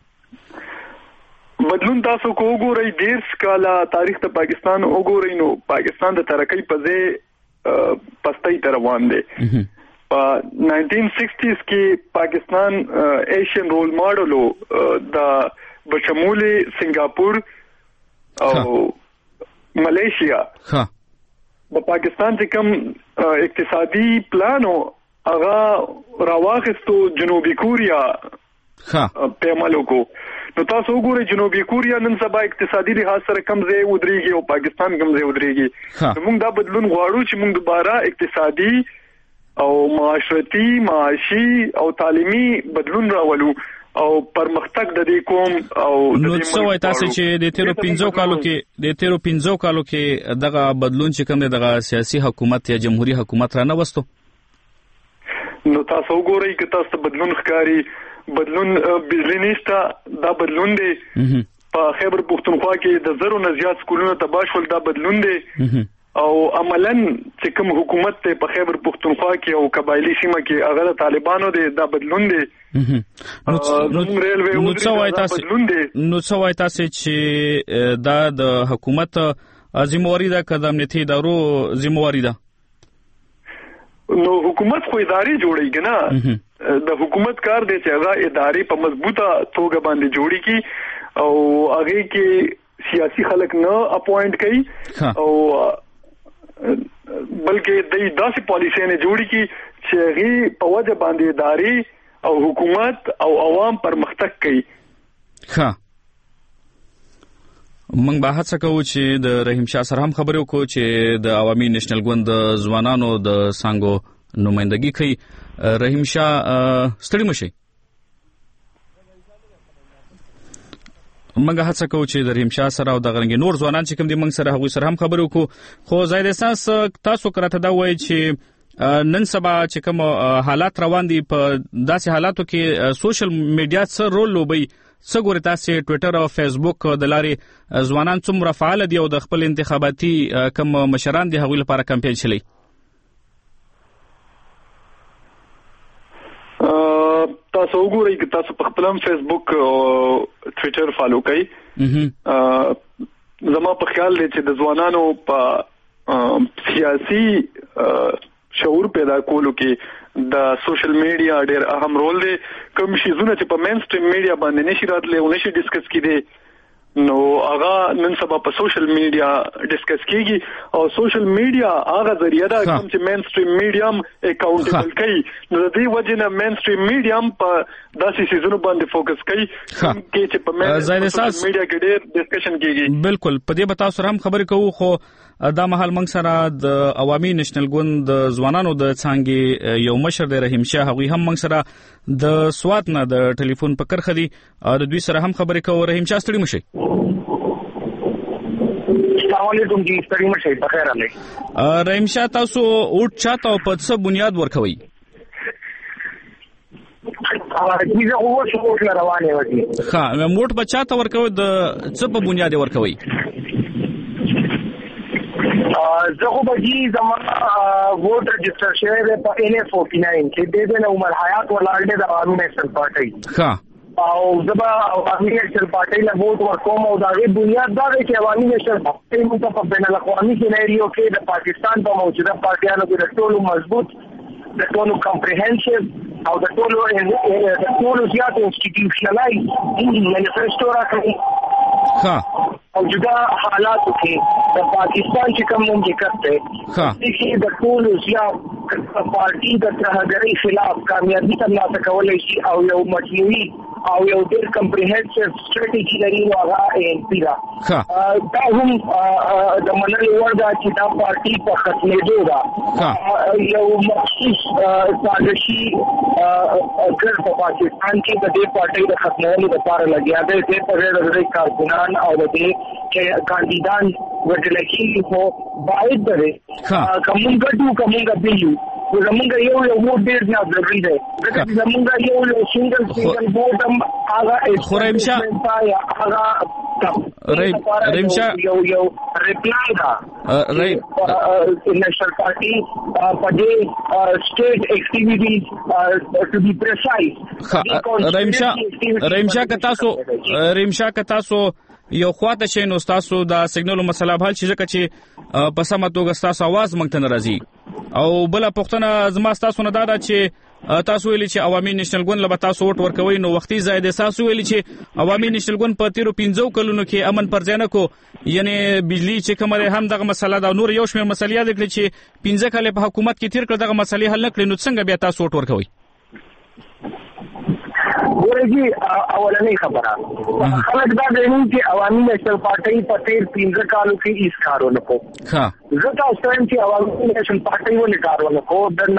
بدلون تاسو کو وګورئ دیرش کاله تاریخ ته پاکستان وګورئ نو پاکستان د ترقۍ په ځای پستۍ ته روان دی. په ناینټین سکسټیز کې پاکستان ایشین رول ماډل و د بشمول سنگاپور او ملیشیا. د پاکستان چې کوم اقتصادي پلان او هغه راواخستو جنوبي کوریا پیمالو کو نو تاسو وګورئ جنوبي کوریا نن سبا اقتصادي لحاظ سره کم ځای ودرېږي او پاکستان کم ځای ودرېږي. موږ دا بدلون غواړو چې موږ دوباره اقتصادي او معاشرتي معاشي او تعلیمي بدلون راولو او پرمختګ د دې کوم او نو څه وایي تاسو چې د تیرو پنځو کالو کې د تیرو پنځو کالو کې دغه بدلون چې کوم دغه سیاسي حکومت یا جمهوریت حکومت را نه وستو؟ نو تاسو وګورئ چې تاسو بدلون ښکاری بدلون بجلی نشته دا بدلون دی. په خیبر پختونخوا کې د زرو نه زیات سکولونو تباه شول دا بدلون دی او عملاً چې کوم حکومت ته په خیبر پختونخوا کې او قبایلی سیمه کې هغه طالبانو دی دا بدلون دی. نو څه وایي تاسو نو څه وایي تاسو چې دا د حکومت ذمہواری ده که د امنیتي ادارو ذمہواری ده؟ نو حکومت خو ادارې جوړي کنه د حکومت کار دی چې هغه ادارې په مضبوطه توګه باندې جوړي کی او هغه کې سیاسي خلک نه اپوینټ کوي او بلکې د داسې پالیسۍ نه جوړي کی چې هغه په وجه باندې ادارې او حکومت او عوام پرمختګ کوي. ښه موږ به هڅه کوو چې د رحیم شاه سره هم خبرې وکړو چې د عوامي نېشنل ګوند د ځوانانو د څانګو نمائندګي کوي. رحیم شاه ستړي مشي موږ هڅه کوو چې د رحیم شاه سره او د غرنګ نور ځوانان چې کوم دي موږ سره هغوی سره هم خبرې وکړو. خو زاید احساس تاسو کراته دا وایي چې نن سبا چې کوم حالات روان دي په داسې حالاتو کې سوشل میډیا څه رول لوبي؟ څه ګوري تاسو ټوئیټر او فیسبوک د لارې ځوانان څومره فعال دي او د خپل انتخاباتي کوم مشران دي هغوی لپاره کمپاین چلی؟ تاسو وګورئ چې تاسو په خپل فیسبوک او ټوئیټر فالو کړئ. زما په خیال دی چې د ځوانانو په سیاسي شعور پیدا کولو کې د سوشل میډیا ډېر اهم رول دی. کوم شیزونه چې په مین سټریم میډیا باندې نشي راتلی او نشي ډسکس کیدی نو هغه نن سبا په سوشل میډیا ډسکس کیږي او سوشل میډیا هغه ذریعہ ده کوم چې مین سټریم میډیا هم اکاونټیبل کوي. نو د دې وجه نه مین سټریم میډیا هم په داسې شیزونو باندې فوکس کوي چې په مین سټریم میډیا کې ډېر ډسکشن کیږي. بالکل په دې به تاسو سره هم خبرې کوو. خو دا مهال موږ سره د عوامي نېشنل ګوند د ځوانانو د څانګې یو مشر دی رحیم شاه هغوی هم موږ سره د سوات نه د ټلیفون په کرښه دي او د دوی سره هم خبرې کوو. رحیم شاه ستړي مشئ. السلام علیکم جی ستړي مشئ په خیر راغلی. رحیم شاه تاسو اوټ چاته او په څه بنیاد ورکوي؟ کیزه اوټ اوټ روانه وتی. ها موټ بچاته ورکوي د څه په بنیاد ورکوي؟ زه خو به جی زما ووټ رجسټر شوی دی په ان اف فورټي ناین کې د دې نه عمر حیات ولاړ دی د عوامي نیشنل پارټۍ. ښه او زه به عوامي نیشنل پارټۍ له ووټ ورکوم او د هغې بنیاد دا دی چې عوامي نیشنل پارټۍ موږ ته په بین الاقوامي سیناریو کې د پاکستان په موجوده پارټیانو کې د ټولو مضبوط د ټولو کمپریهنسیو او د ټولو د ټولو زیات انسټیټیوشنلایز مینیفیسټو راکوي. ښه موجوده حالاتو کې د پاکستان چې کوم مملکت دی چې د ټولو زیات پارټي د ترهګرۍ خلاف کامیابي ترلاسه کولی شي او یو مجموعي او یو ډېر کمپریهنسیو سټریټیجي لري نو هغه اے این پي ده. دا هم د منلو وړ ده چې دا پارټي په ختمېدو ده. یو مخصوص سازشي ګر په پاکستان کې د دې پارټۍ د ختمولو لپاره لګیا دی. دې په ډېر د دې کارکونان او د دې چې کاندیدان وټل کېږي خو باید دی کومګه ټو کومګه بیلو زمونږ یو یو ووټ ډېر زیات ضروري دی ځکه چې زمونږ یو یو سنگل سنگل ووټ هم هغه خورمشا هغه رمشا یو یو ریپلای دا نېشنل پارټي په دې سټیټ اکټیویټیز ټو بی پریسایز رمشا رمشا کتاسو رمشا کتاسو یو خواته شي نو تاسو دا سیګنال مسله به حل شي ځکه چې په سمه توګه تاسو आवाज مونږ ته ناراضي او بل پښتنه زما تاسو نه دادا چې تاسو ویلي چې عوامي نېشنل ګوند له تاسو ووټ ورکوي نو وختي زائد تاسو ویلي چې عوامي نېشنل ګوند په تیرو پنځو کلونو کې امن پر ځای نه کو یعنی بجلی چې کومه هم دغه مسله دا نور یو شمېر مسلې یاد کړی چې پنځه کاله په حکومت کې تیر کړ دغه مسلې حل نه کړي نو څنګه بیا تاسو ووټ ورکوي ګورېږي اولنۍ خبره خلک دا غواړي چې عوامي نېشنل پارټي په تیر پنځه کالو کې هیڅ کار ونه کړ ها زه تاسو ته چې عوامي نېشنل پارټي ولې کار ونه کړ د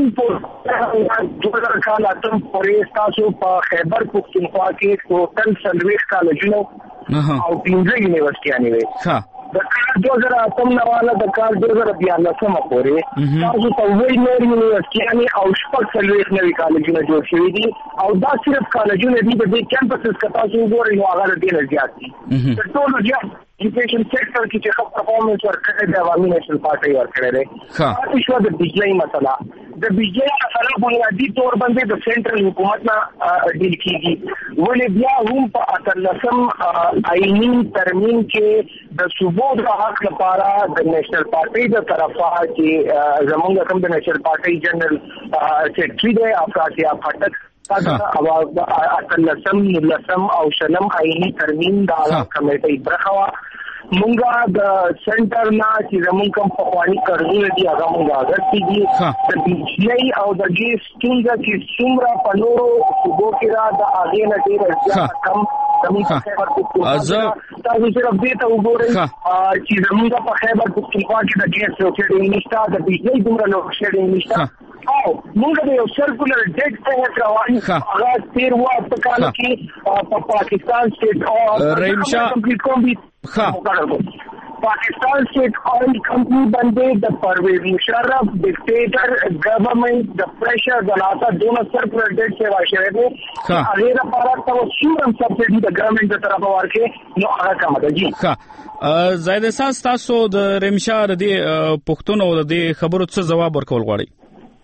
انیس دوه هزار کال اتم پورې تاسو په خیبر پختونخوا کې ټوټل سلويخ کالجونو او پنځه یونیورسيټیانې وي د کال دوه هزار اتم نواله د کال دوه هزار بیالیسم پورې تاسو ته وایي نور یونیورسيټیانې او شپږ سلويخ نوي کالجونه جوړ شوي دي او دا صرف کالجونه دي د دې کیمپسز کې تاسو وګورئ نو هغه ډېر زیات دي د ټولو زیات ایجوکیشن سیکټر کې چې خپل پرفارمنس ورکړي د عوامي نېشنل پارټي ورکړي دي ها شو د بجلی مسله د بجلی مسله بنیادی تور باندې د سنټرل حکومت نه ډیل کیږي ولې بیا هم په اتلسم آئینی ترمیم کې د صوبو د حق لپاره د نېشنل پارټي د طرفه چې زمونږ کوم د نېشنل پارټي جنرال سیکرټری دی افراطیاب خټک او اتلسم لسم او شلم آئینی ترمیم د کمیټې برخه مونږه د سنټر نه چې زمونږ کوم پخوانی قرضونه دي هغه مونږه اغستې دي د بجلی او د ګیس ستونزه چې څومره په نورو صوبو کې را د هغې نه ډېره زیاته کم زمونږ خیبر پختونخوا تاسو صرف دې ته وګورئ چې زمونږ په خیبر پختونخوا کې د ګیس لوډ شیډینګ نشته د بجلی دومره لوډ شیډینګ نشته او مونږ د یو سرکولر ډیټ څخه روان هغه تیر وخت کال کې په پاکستان سټیټ او رمشا ها پاکستان سټیټ آئل کمپنی باندې د پرویز مشرف ډیکټیټر ګورنمنت د پریشر دلاته دونه سرکولر ډیټ څخه واشه دي هغه لپاره تاسو څومره سبسيډي د ګورنمنت تر طرفه ورکې نو هغه کوم ده جی ها زائد اساس تاسو د رمشا د پښتون او د خبرو څه جواب ورکول غواړي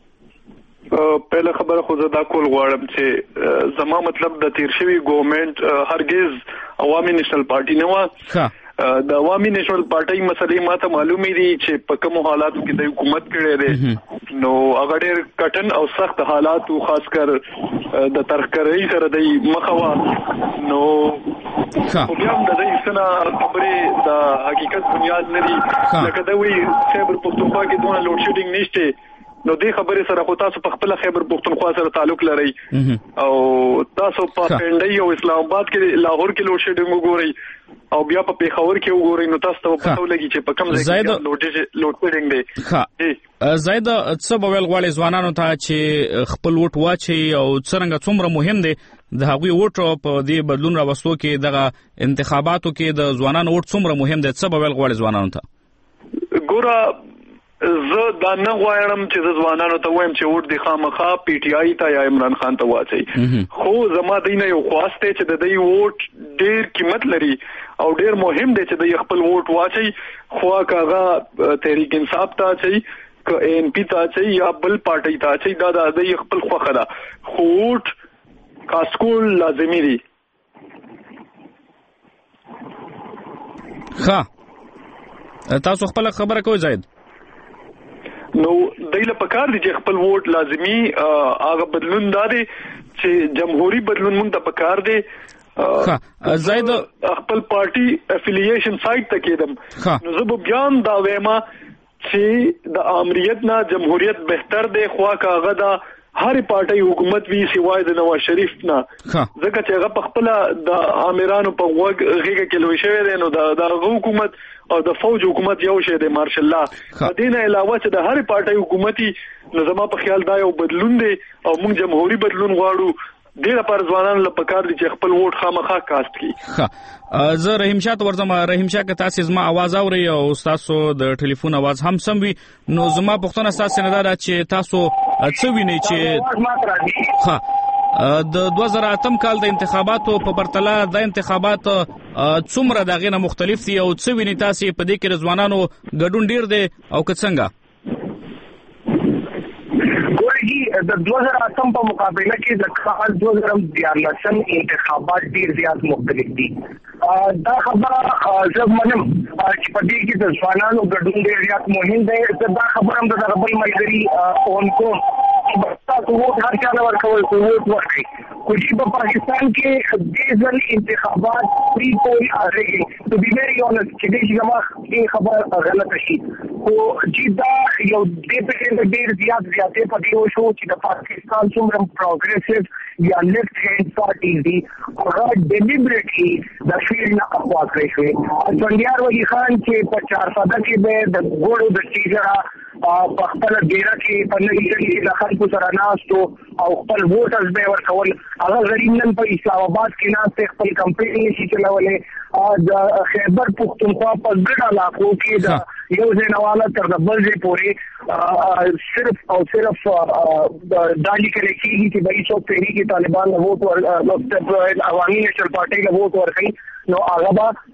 پهله خبره خو زه دا کول غواړم چې زما مطلب د تیر شوی ګورنمنت هرگز عوامي نېشنل پارټي نه و د عوامي نېشنل پارټي مسلې ماته معلومې دي چې په کوم حالاتو کې د حکومت کړي دي نو هغه ډېر کټن او سخت حالات خاص کر د ترکرۍ سره د مخوا نو خو بیا هم د دې سره خبرې د حقیقت بنیاد لري لکه دا وی خیبر پختونخوا کې دونه لوډ شیډینګ نشته نو دې خبرې سره خو تاسو په خپل خیبر پختونخوا سره تعلق لرئ او تاسو په پنډۍ او اسلام آباد کې لاهور کې لوډ شیډینګ وګورئ او بیا په پیښور کې وګورئ نو تاسو ته پته ولګي چې په کوم ځای کې لوډ شیډینګ دی ها زائد څه به ویل غواړي ځوانانو ته چې خپل ووټ واچي او څنګه څومره مهم دی د هغوی ووټ په دې بدلون راوستو کې دغه انتخاباتو کې د ځوانانو ووټ څومره مهم دی څه به ویل غواړي ځوانانو ته ګوره زه دا نه غواړم چې د ځوانانو ته وایم چې ووټ د خامخا پی ټی آی ته یا عمران خان ته واچي خو زما دینه یو خواسته چې د دې ووټ ډېر قیمت لري او ډېر مهم دی چې د خپل ووټ واچي خو هغه تحریک انصاف ته اچي ک ان پی ته اچي یا بل پارټي ته اچي دا د خپل خوخه ده خو ووټ کاسکول لازمي دي ها تاسو خپل خبره کوئ زید نو دایله پکار دي چې خپل ووټ لازمی هغه بدلون دادي چې جمهوریت بدلون موږ ته پکار دي ها زید خپل پارټي افیلیشن سایت ته کېدم نو زه بیا هم دا وایم چې د امریت نه جمهوریت بهتر دی خو هغه دا هر پارټي حکومت وی سیوای د نواز شریف نه ځکه چې هغه په خپل د امیرانو په وګ غیږه کې لوي شوی دی نو د حکومت او د فوج حکومت یو شی دی مارشل الله دینه علاوه چې د هر پارټي حکومتي نو زما په خیال دا یو بدلون دی او موږ جمهوریت بدلون غواړو ډیر پر ځوانان له پکار دي چې خپل ووټ خامخا کاست کړي. ها زه رحیم شاه ورځم. رحیم شاه که تاسو زما आवाज اوري او تاسو د ټلیفون आवाज هم سم وي نو زما پوښتنه تاسو نه ده چې تاسو څه وینئ چې ها د دوه زره اتم کال د انتخاباتو په پرتله د انتخابات څومره دغه نه مختلف دي او څه وینئ تاسو په دې کې ځوانانو ګډون ډیر دی او که څنګه؟ د دوه زره اتم په مقابله کې د کال دوه زره دیارلسم انتخابات ډیر زیات مختلف دي. دا خبره زه منم چې په دې کې د ځوانانو ګډون ډیر زیات مهم دی. دا خبره هم د خپل ملګری اونکو تاسو ووټ هر چا نه ورکول ووټ ورکړي. کوشش په پاکستان کې د ځل انتخابات فری پول راغلي تو بي ویری اونست چې دې ځما خبر غلطه شي او چې دا یو د په ډیر زیات زیاتې په دې شو چې د پاکستان څومره پروګریسیو یا لیفت هاند پارټي دي هغه ډیلیبریټلی د فیلډ نه اخوا کوي شوی. څنګه وایي خان چې په چار ساده کې به د ګوړو د چیزره په خپل ډیره کې په نړۍ کې د خلکو سره ناستو او خپل ووټرز به ورکول. هغه غریب نن په اسلام آباد کې ناست خپل کمپنی نشي چلولې. د خیبر پختونخوا په ګډه علاقو کې د یو ځینواله تر د بل ځای پورې صرف او صرف دالي کړي چې به څو پیری کې طالبان له ووټ ور عوامي نېشنل پارټي له ووټ ورکړي نو هغه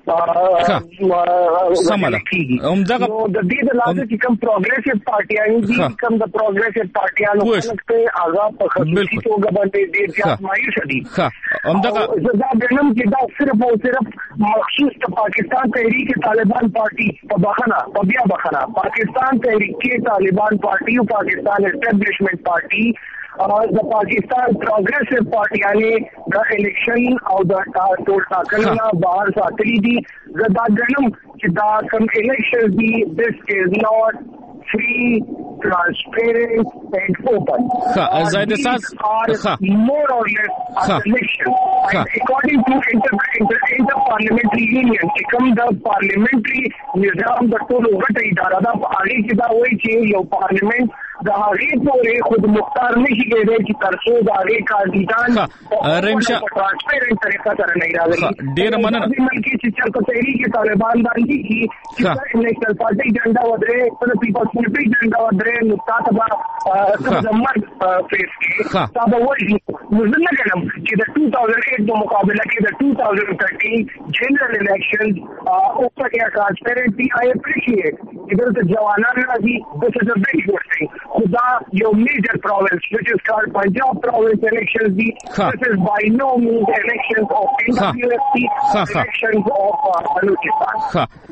به سماله همدغه نو د دې د لازم چې کوم پروګریسیو پارټیان دي کوم د پروګریسیو پارټیانو څخه هغه په خصوصي توګه باندې ډېر زیات مایوس دي. همدغه زه دا بینم چې دا صرف او صرف مخصوص د پاکستان تحریک طالبان پارټي په بخنه په بیا بخنه پاکستان تحریک طالبان پارټي او پاکستان اسټابلیشمنت پارټي د پاکستان پروګریسیو پارټیانه د الیکشن او د ټول ټاکنه بهر ساتلي دي. زه دا ګڼم چې دا کوم الیکشن دي this is not free, transparent and open. ها زائد اساس ها more or less election and according to inter inter parliamentary union کوم د parliamentary نظام د ټول غټه اداره دا هغه کې دا وایي چې یو پارلیمنت د هغه پورې خود مختار نشي کېدای چې ترڅو د هغه کاندیدان رمشا ټرانسپیرنٹ طریقه سره نه راغلي. ډیر مننه ملکی چې چرته تحریک طالبان باندې کی چې نیشنل پارټي جنډا ودرې په پیپلز پارټي جنډا ودرې نو تاسو به زموږ فیس کې تاسو وایي نو زه نه غواړم چې د دوه هزار آठ په مقابله کې د دوه هزار تیرہ جنرال الیکشن او په کې ټرانسپیرنټي آی اپریشیټ چې د جوانانو راځي this is a very good thing. خدا یو میجر پروینس which is called Punjab province elections دی. This is by no means elections of N W F C, elections of Balochistan.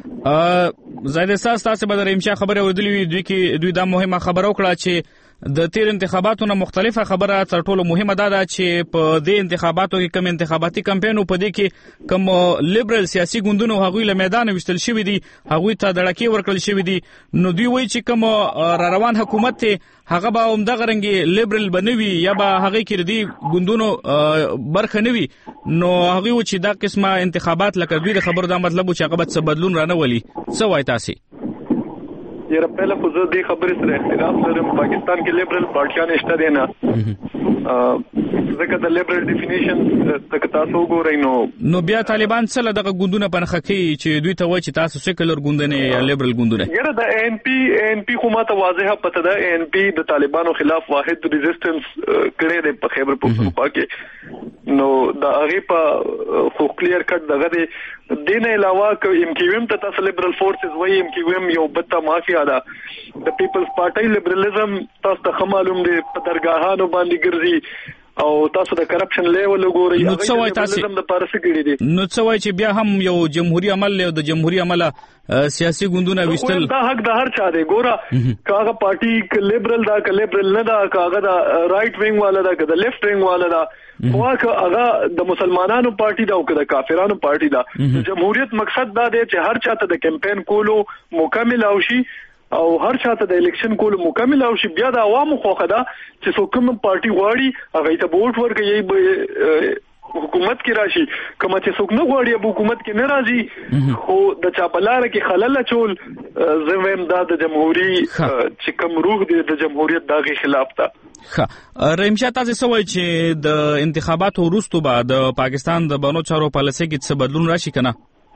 ها زائد اساس تاسو به د رمشا خبره ودلې دوی کې دوی دا مهمه خبره وکړه چې د تیر انتخاباتو نه مختلفه خبره تر ټولو مهمه ده چې په دې انتخاباتو کې کوم انتخاباتي کمپاین په دې کې کوم لیبرل سیاسي ګوندونو هغوی له میدان وشتل شوی دي هغوی ته دړکې ورکړل شوی دي. نو دوی وایي چې کوم را روان حکومت ته هغه به هم دغه رنګي لیبرل بنوي یا به هغه کې دي ګوندونو برخه نوي. نو هغه و چې دا قسمه انتخابات لکه دوی د خبرو دا مطلب چې هغه به څه بدلون رانه ولي. څه وایي تاسو؟ یره پهله خو زه دې خبرې سره اختلاف لرم. پاکستان کې لیبرل پارټیان شته دي نه ځکه د لیبرل ډیفینیشن تک تاسو وګورئ نو نو بیا طالبان څه دغه ګوندونه پنځه کوي چې دوی ته وایي چې تاسو سیکولر ګوندونه یا لیبرل ګوندونه. یره د ان پی ان پی خو ماته واضحه پته ده ان پی د طالبانو خلاف واحد ریزिस्टेंस کړی دی په خیبر پختونخوا کې. نو د هغه په خو کلیر کټ دغه دی. دین علاوه ک ام کیو ایم ته تاسو لیبرل فورسز وایي ام کیو ایم یو بته مافیا ده. د پیپلز پارټي لیبرالزم تاسو ته معلوم دی په درګاهانو باندې ګرځي او تاسو د کرپشن لیول وګورئ. نو څه وایي تاسو د پارسي ګړي دي نو څه وایي چې بیا هم یو جمهوریت عمل له د جمهوریت عمل سیاسي ګوندونه وشتل دا حق د هر چا دی. ګوره کاغه پارټي لیبرل دا ک لیبرل نه دا کاغه دا رائټ وینګ والا دا ک د لیفت وینګ والا دا واکه هغه د مسلمانانو پارټي دا او د کافرانو پارټي دا. جمهوریت مقصد دا دی چې هر چاته د کمپاین کولو مکمل او شي او هر چاته د الیکشن کولو مکمل او شي. بیا د عوامو خوخه ده چې څوک کوم پارټي غواړي هغه ته ووټ ورکړي حکومت کې راشي کوم چې څوک نه غواړي په حکومت کې نه راځي خو د چاپلار کې خلل چول زموږ د جمهوریت چې کوم روح دی د جمهوریت دغه خلاف تا ښه رحیم شاه تاسو سوي چې د انتخاباتو وروسته بعد د پاکستان د بانو چارو پالیسي کې څه بدلون راشي کنه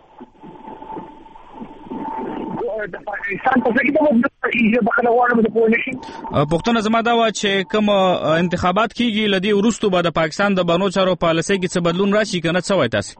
د پاکستان په ځای کې د مدرسې بخنه واړه د پولیسي پښتون زما دا و چې کوم انتخابات کیږي لدی وروسته بعد د پاکستان د بانو چارو پالیسي کې څه بدلون راشي کنه څه وای تاسو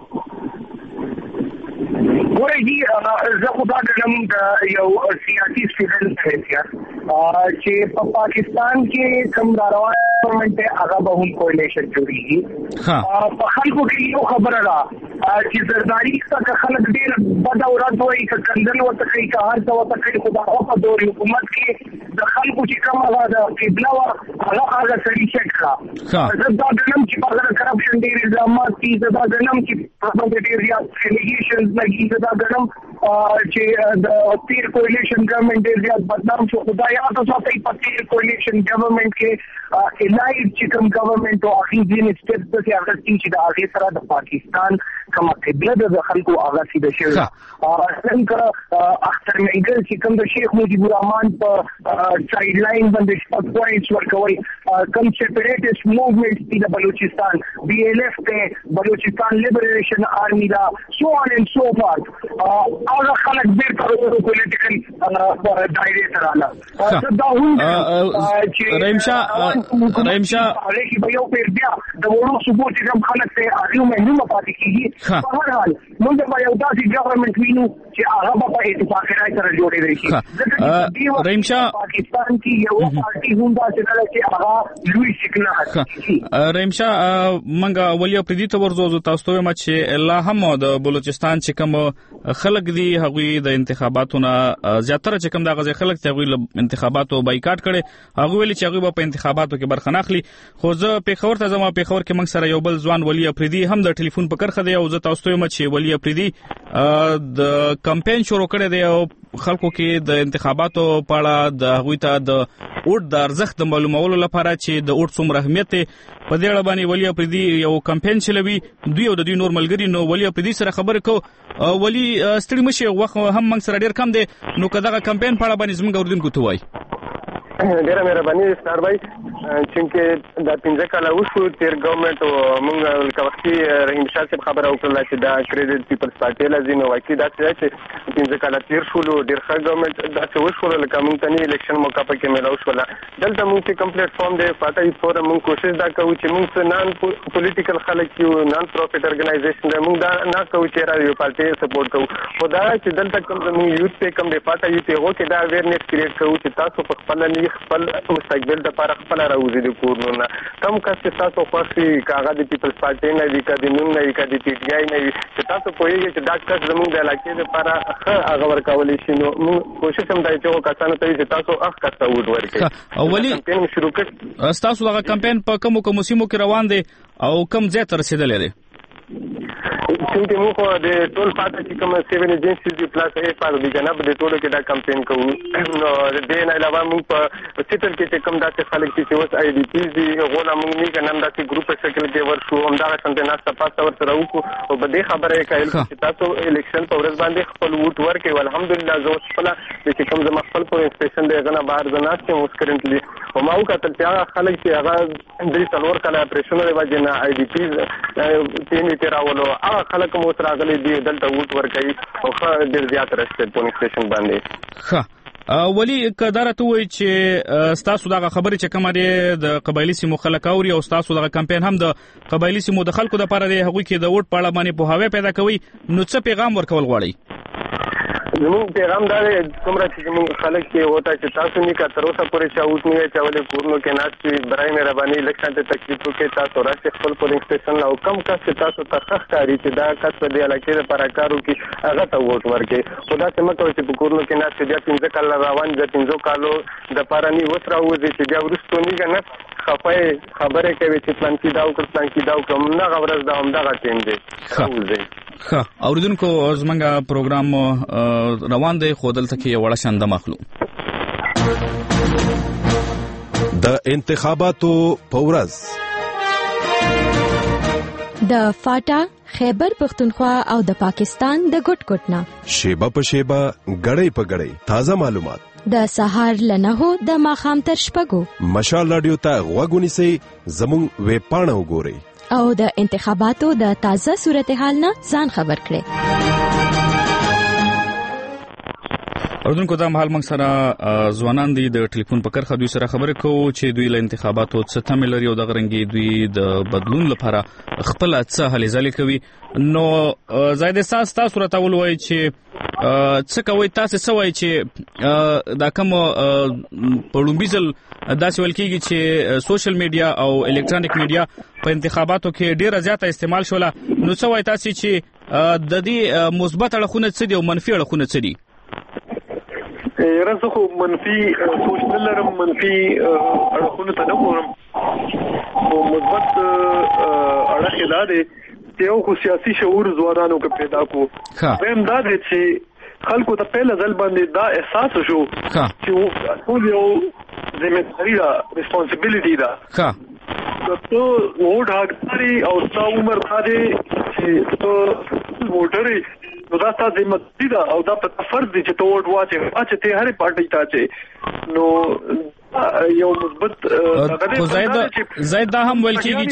ورېږي زه خو دا ګڼم د یو سیاسي سټوډنټ حیثیت چې په پاکستان کې کوم روان ګورنمنت هغه به هم کولیشن جوړیږي په خلکو کې یو خبره ده چې زرداری څخه خلک ډېر بد اورات وایي چې کندل وته کوي که هر څه وته کوي خو دا په دور حکومت کې د خلکو چې کوم هغه د قبله وا هغه هغه سړي چک کړه زه دا ګڼم چې په هغه کرپشن ډېر الزامات دي زه دا ګڼم چې په باندې ډېر زیات الیګیشنز لګي زه دا ګڼم چې د تیر کولیشن ګورنمنت ډېر زیات بدنام شو خدای یاد وساتئ په تیر کولیشن ګورنمنت کې الای چې کوم ګورنمنت او اخیرین سټیپس چې هغه چې د هغه سره د پاکستان کوم قبله د خلکو هغه سیده شوی څنګه اختر منګل چې کوم د شیخ مجیب الرحمن په چایلډ لاین باندې شپږ پوینټس ورکوي کوم سیپریټیسټ موومېنټس دي د بلوچستان بی ایل ایف ته بلوچستان لیبریشن آرمي دا سو آن اینڈ سو فارت هغه خلک ډېر کارونه پولیټیکل دایره ته رااله دا هم رحیم شاه رحیم شاه هغه کې یو پیر بیا د وړو صبح چې کوم خلک ته هغه مهمه پاتې کیږي په هر حال موږ به یو داسې ګورنمنت وینو چې هغه په اتفاق راځي سره جوړېږي شي رحیم شاه پاکستان کې یو پارټي هم دا چې هغه لوی شکل نه رحیم شاه منګه ولیا پردي ته ورزو تاسو ته ما چې الله هم د بلوچستان چې کوم خلک دي هغه د انتخاباتو نه زیاتره چې کوم د غزي خلک ته هغه انتخاباتو بایکاټ کړي هغه ویلي چې هغه په انتخاباتو کې برخه نه اخلي خو زه په خبر ته زما په خبر کې موږ سره یو بل ځوان ولی افریدي هم د ټلیفون په کرخه دی او زه تاسو ته مچ ولی افریدي د کمپاین شروع کړی دی او خلکو کې د انتخاباتو په اړه د هغوی ته د اوټ د ارزښت د معلومولو لپاره چې د اوټ څومره اهمیت دی په دې اړه باندې ولی افریدي یو کمپاین چلوي دوی او د دوی نور ملګري نو ولی افریدي سره خبرې کو ولی ستړي مشه وخت هم موږ سره ډیر کم دی نو کداغه کمپاین په اړه باندې زموږ اوردونکو ته وایي ډیره مهرباني ستار بھائی چې دا پنځه کاله وشو تیر ګورنمنت او موږ لکه وختي رحیم شاه صاحب خبره وکړه چې دا کریډټ پیپلز پارټي لازم او واقعي دا چې پنځه کاله تیر شول ډیر ښه ګورنمنت دا چې وشو لکه موږ ته نه الیکشن موقع پکې ملو شو دلته موږ چې کوم پلیټ فارم دی فاتحي فورم موږ کوشش دا کوو چې موږ نان پولیټیکل خلک یو نان پروفیټ ارګنایزیشن دی موږ دا نه کوو چې را یو پارټي سپورټ کوو خدا چې دلته کوم موږ یوث ته کوم دی فاتحي یوث هغه کې دا اویرنس کریټ کوو چې تاسو په خپل خپل مستقبل د لپاره خپل راوځي د کورونه کم کس چې تاسو خوښي کاغه د پیپلز پارټي نه دی کدي نوم نه دی کدي پی ټی آی نه چې تاسو پوهیږئ چې دا کس زموږ د علاقې لپاره ښه هغه ورکول شي نو موږ کوشش هم دی چې کسانو ته چې تاسو اخ کسته وډ ورکړي اولی کمپاین شروع کړ تاسو دا کمپاین په کومو کومو سیمو کې روان دي او کم ځای ته رسیدلی دی څنګه موږ د ټول پاتې چې کوم سیون ایجنسیز دی پلاس ای پاره د جناب د ټولو کې دا کمپاین کوو نو د دې نه علاوه موږ په سیټل کې چې کوم داسې خلک چې اوس آی ډی پیز دي غوړه موږ نه کنم داسې ګروپ په شکل کې ورشو هم دا څنګه ناسته پاسته ورسره وکړو او په دې خبره کې چې تاسو الیکشن په ورځ باندې خپل ووټ ورکړئ الحمدلله زه اوس خپل چې کوم زما خپل پولینګ سټیشن دی غنا بهر زناست اوس کرنټلی او ما وکړل چې هغه خلک چې هغه د څلور کاله اپریشن لري وجه نه آی ډی پیز تینې تیراولو هغه خلک مو سره غلي دی دلته ووټ ورکړي او ښه ډېر زیات راشي پولینګ سټیشن باندې ښه ولی کدارته وای چې تاسو دا خبرې چې کومه دی د قبایلی سیمو خلک اوري او تاسو دا کمپاین هم د قبایلی سیمو د خلکو لپاره دی هغوی کې د ووټ په اړه باندې په هوا پیدا کوي نو څه پیغام ورکول غواړي زموږ پیغام دا دی کومره چې زموږ خلک کې وته چې تاسو نه کا تر اوسه پورې چاوت نه چاولې کورنو کې ناشې برای مهرباني الیکشن ته تکلیف وکړي تاسو راځي خپل پولینګ سټیشن لا کم کس چې تاسو تخخ کاری چې دا کس په دې علاقې لپاره کارو کې هغه ته ووټ ورکړي خدا ته مکو چې په کورنو کې ناشې بیا پنځه کال روان دي پنځه کالو د پارانی وسره وځي چې بیا ورستو نه کنه خپای خبره کوي چې پلان کې دا او پلان کې دا کوم نه غوړز دا هم دا ټیم دی ښه اوریدونکو زمونږ پروګرام روان دی خو دلته کې یو وړه شانده مخلو د انتخاباتو په ورځ د فاټا، خیبر پختونخوا او د پاکستان د ګټ ګټنا شیبه په شیبه غړې په غړې تازه معلومات د سهار لنهو د ماخام تر شپږو مشال رادیو ته غوږونی سي زموږ ویب پاڼه وګورئ او د انتخاباتو د تازه صورتحال نه ځان خبر کړئ. اردوونکو دا مهال موږ سره ځوانان دي د ټلیفون په کرخه دوی سره خبرې کوو چې دوی له انتخاباتو څه تمه لري او د غرنګي دوی د بدلون لپاره خپل څه هلې ځلې کوي. نو زاید اساس تاسو راته ولوي چې څه کوي تاسو څه وایي چې دا کوم پړومبیزل داسې ول کېږي چې سوشل میډیا او الکترونیک میډیا په انتخاباتو کې ډیره زیاته استعمال شوله. نو څه وایي تاسو چې د دې مثبت اړخونه څه دي او منفي اړخونه څه دي؟ رزه خو منفي سوچ نه لرم، منفي اړخونه ته نه ګورم، او مثبت اړخ دا دی چې یو خو سیاسي شعور ځوانانو کې پیدا کو. ویم دا دی چې خلکو ته پهله ځل باندې دا احساس شو چې ټول یو ذمہداري ده، ریسپانسیبিলিټي ده. ته ووټ حقداري او تا عمر دا دی چې ته ووټري نو دا ستاسو ذمہداري ده او دا په فرض دي چې ته ووټ واچې چې ته هرې پارټي ته چې نو یو مثبت خو زاید زاید دا هم ویل کېږي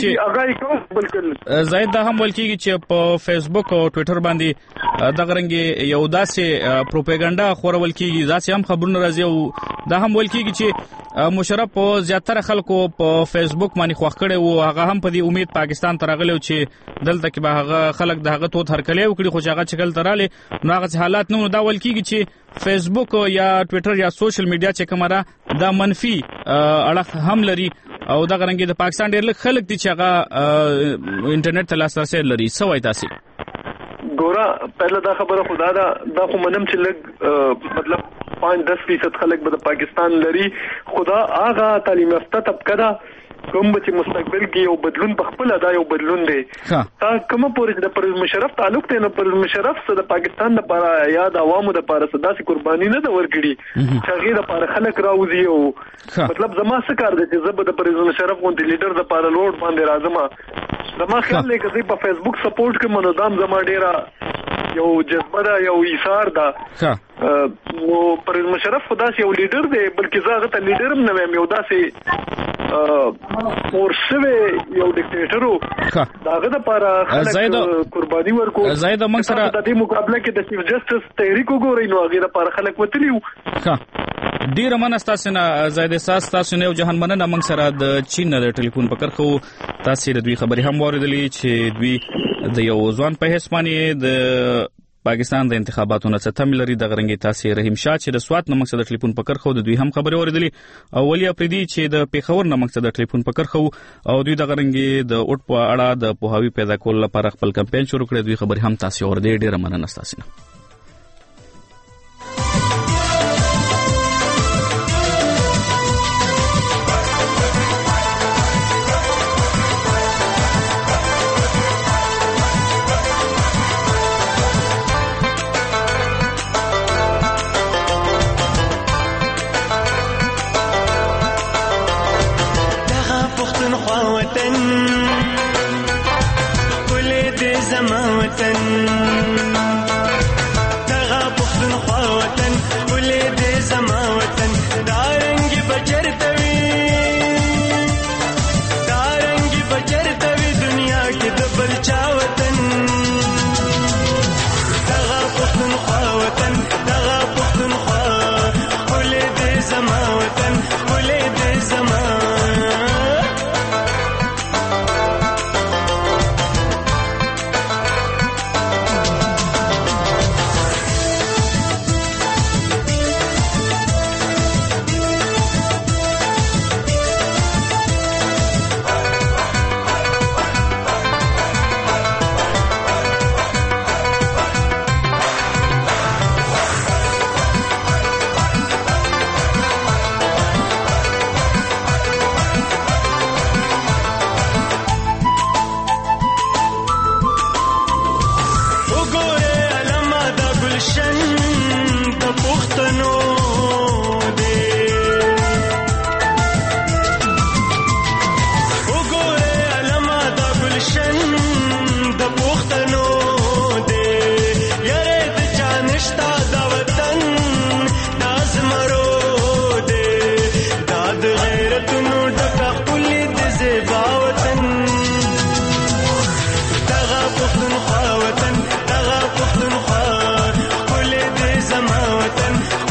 چې زاید دا هم ویل کېږي چې په فیسبوک او ټوئیټر باندې دا غرنګي یو داسې پروپاګاندا خورول کېږي، داسې هم خبرونه راځي او دا هم ویل کېږي چې مشرف په زیاتره خلکو په فیسبوک باندې خوښ کړي او هغه هم په دې امید پاکستان ته راغلی چې دلته کې به هغه خلک د هغه توت هرکلی وکړي، خو چې هغه چکل تراله نو هغه حالات نو دا ویل کېږي چې فیسبوک یا ټوئیټر یا سوشل میډیا چې کومه دا منفي اړخ هم لري او دا غرنګي د پاکستان ډېر لږ خلک دي چې هغه انټرنیټ ته لاسرسي لري. څه وایي تاسو؟ ګوره پهله دا خبره خدا دا دا خو منم چې لږ مطلب پانچ دس فیصد خلک به د پاکستان لري، خدا هغه تعلیم یافته طبقه ده کوم چې مستقبل کې یو بدلون په خپل ادا یو بدلون دی. تا کومه پورې د پرویز مشرف تعلق دی، نو پرویز مشرف سره د پاکستان لپاره یا د عوامو لپاره داسې قرباني نه ده ورکړي چې هغه لپاره خلک راوځي. او مطلب زما څه کار دی چې زه به د پرویز مشرف غونډې لیډر لپاره لوړ باندې راځم. زما خیال دی چې په فیسبوک سپورټ کې منظم زما ډیره یو جذبه ده، یو ایثار ده. نو پرویز مشرف خو داسې یو لیډر دی، بلکې زه هغه ته لیډر هم نه وایم، یو داسې ورسوي یو ډیکټیټر داغه د لپاره خلک قرباني ورکو. زاید موږ سره د دې مقابله کې د چیف جسټس تحریک وګورئ نو هغه د لپاره خلک وتلیو. ښه ډیر مننه تاسو نه زاید اساس تاسو نه جهان مننه. موږ سره د چین د ټلیفون په کرخو تاسو د دوی خبرې هم واردلې چې دوی د یو ځوان په حساب باندې د پاکستان د انتخاباتو نه څه تمه لري. د غرنګي تاسو رحیم شاه چې د سوات نمک د ټلیفون پکړ خو د دوی هم خبري اوریدلې او ولیا پریدي چې د پیښور نمک د ټلیفون پکړ خو او دوی د غرنګي د اوټ په اړه د پوهاوی پیدا کول لپاره خپل کمپاین شروع کړی. دوی خبري هم تاسو اوریدلې، ډیره مننه تاسو نه. وطن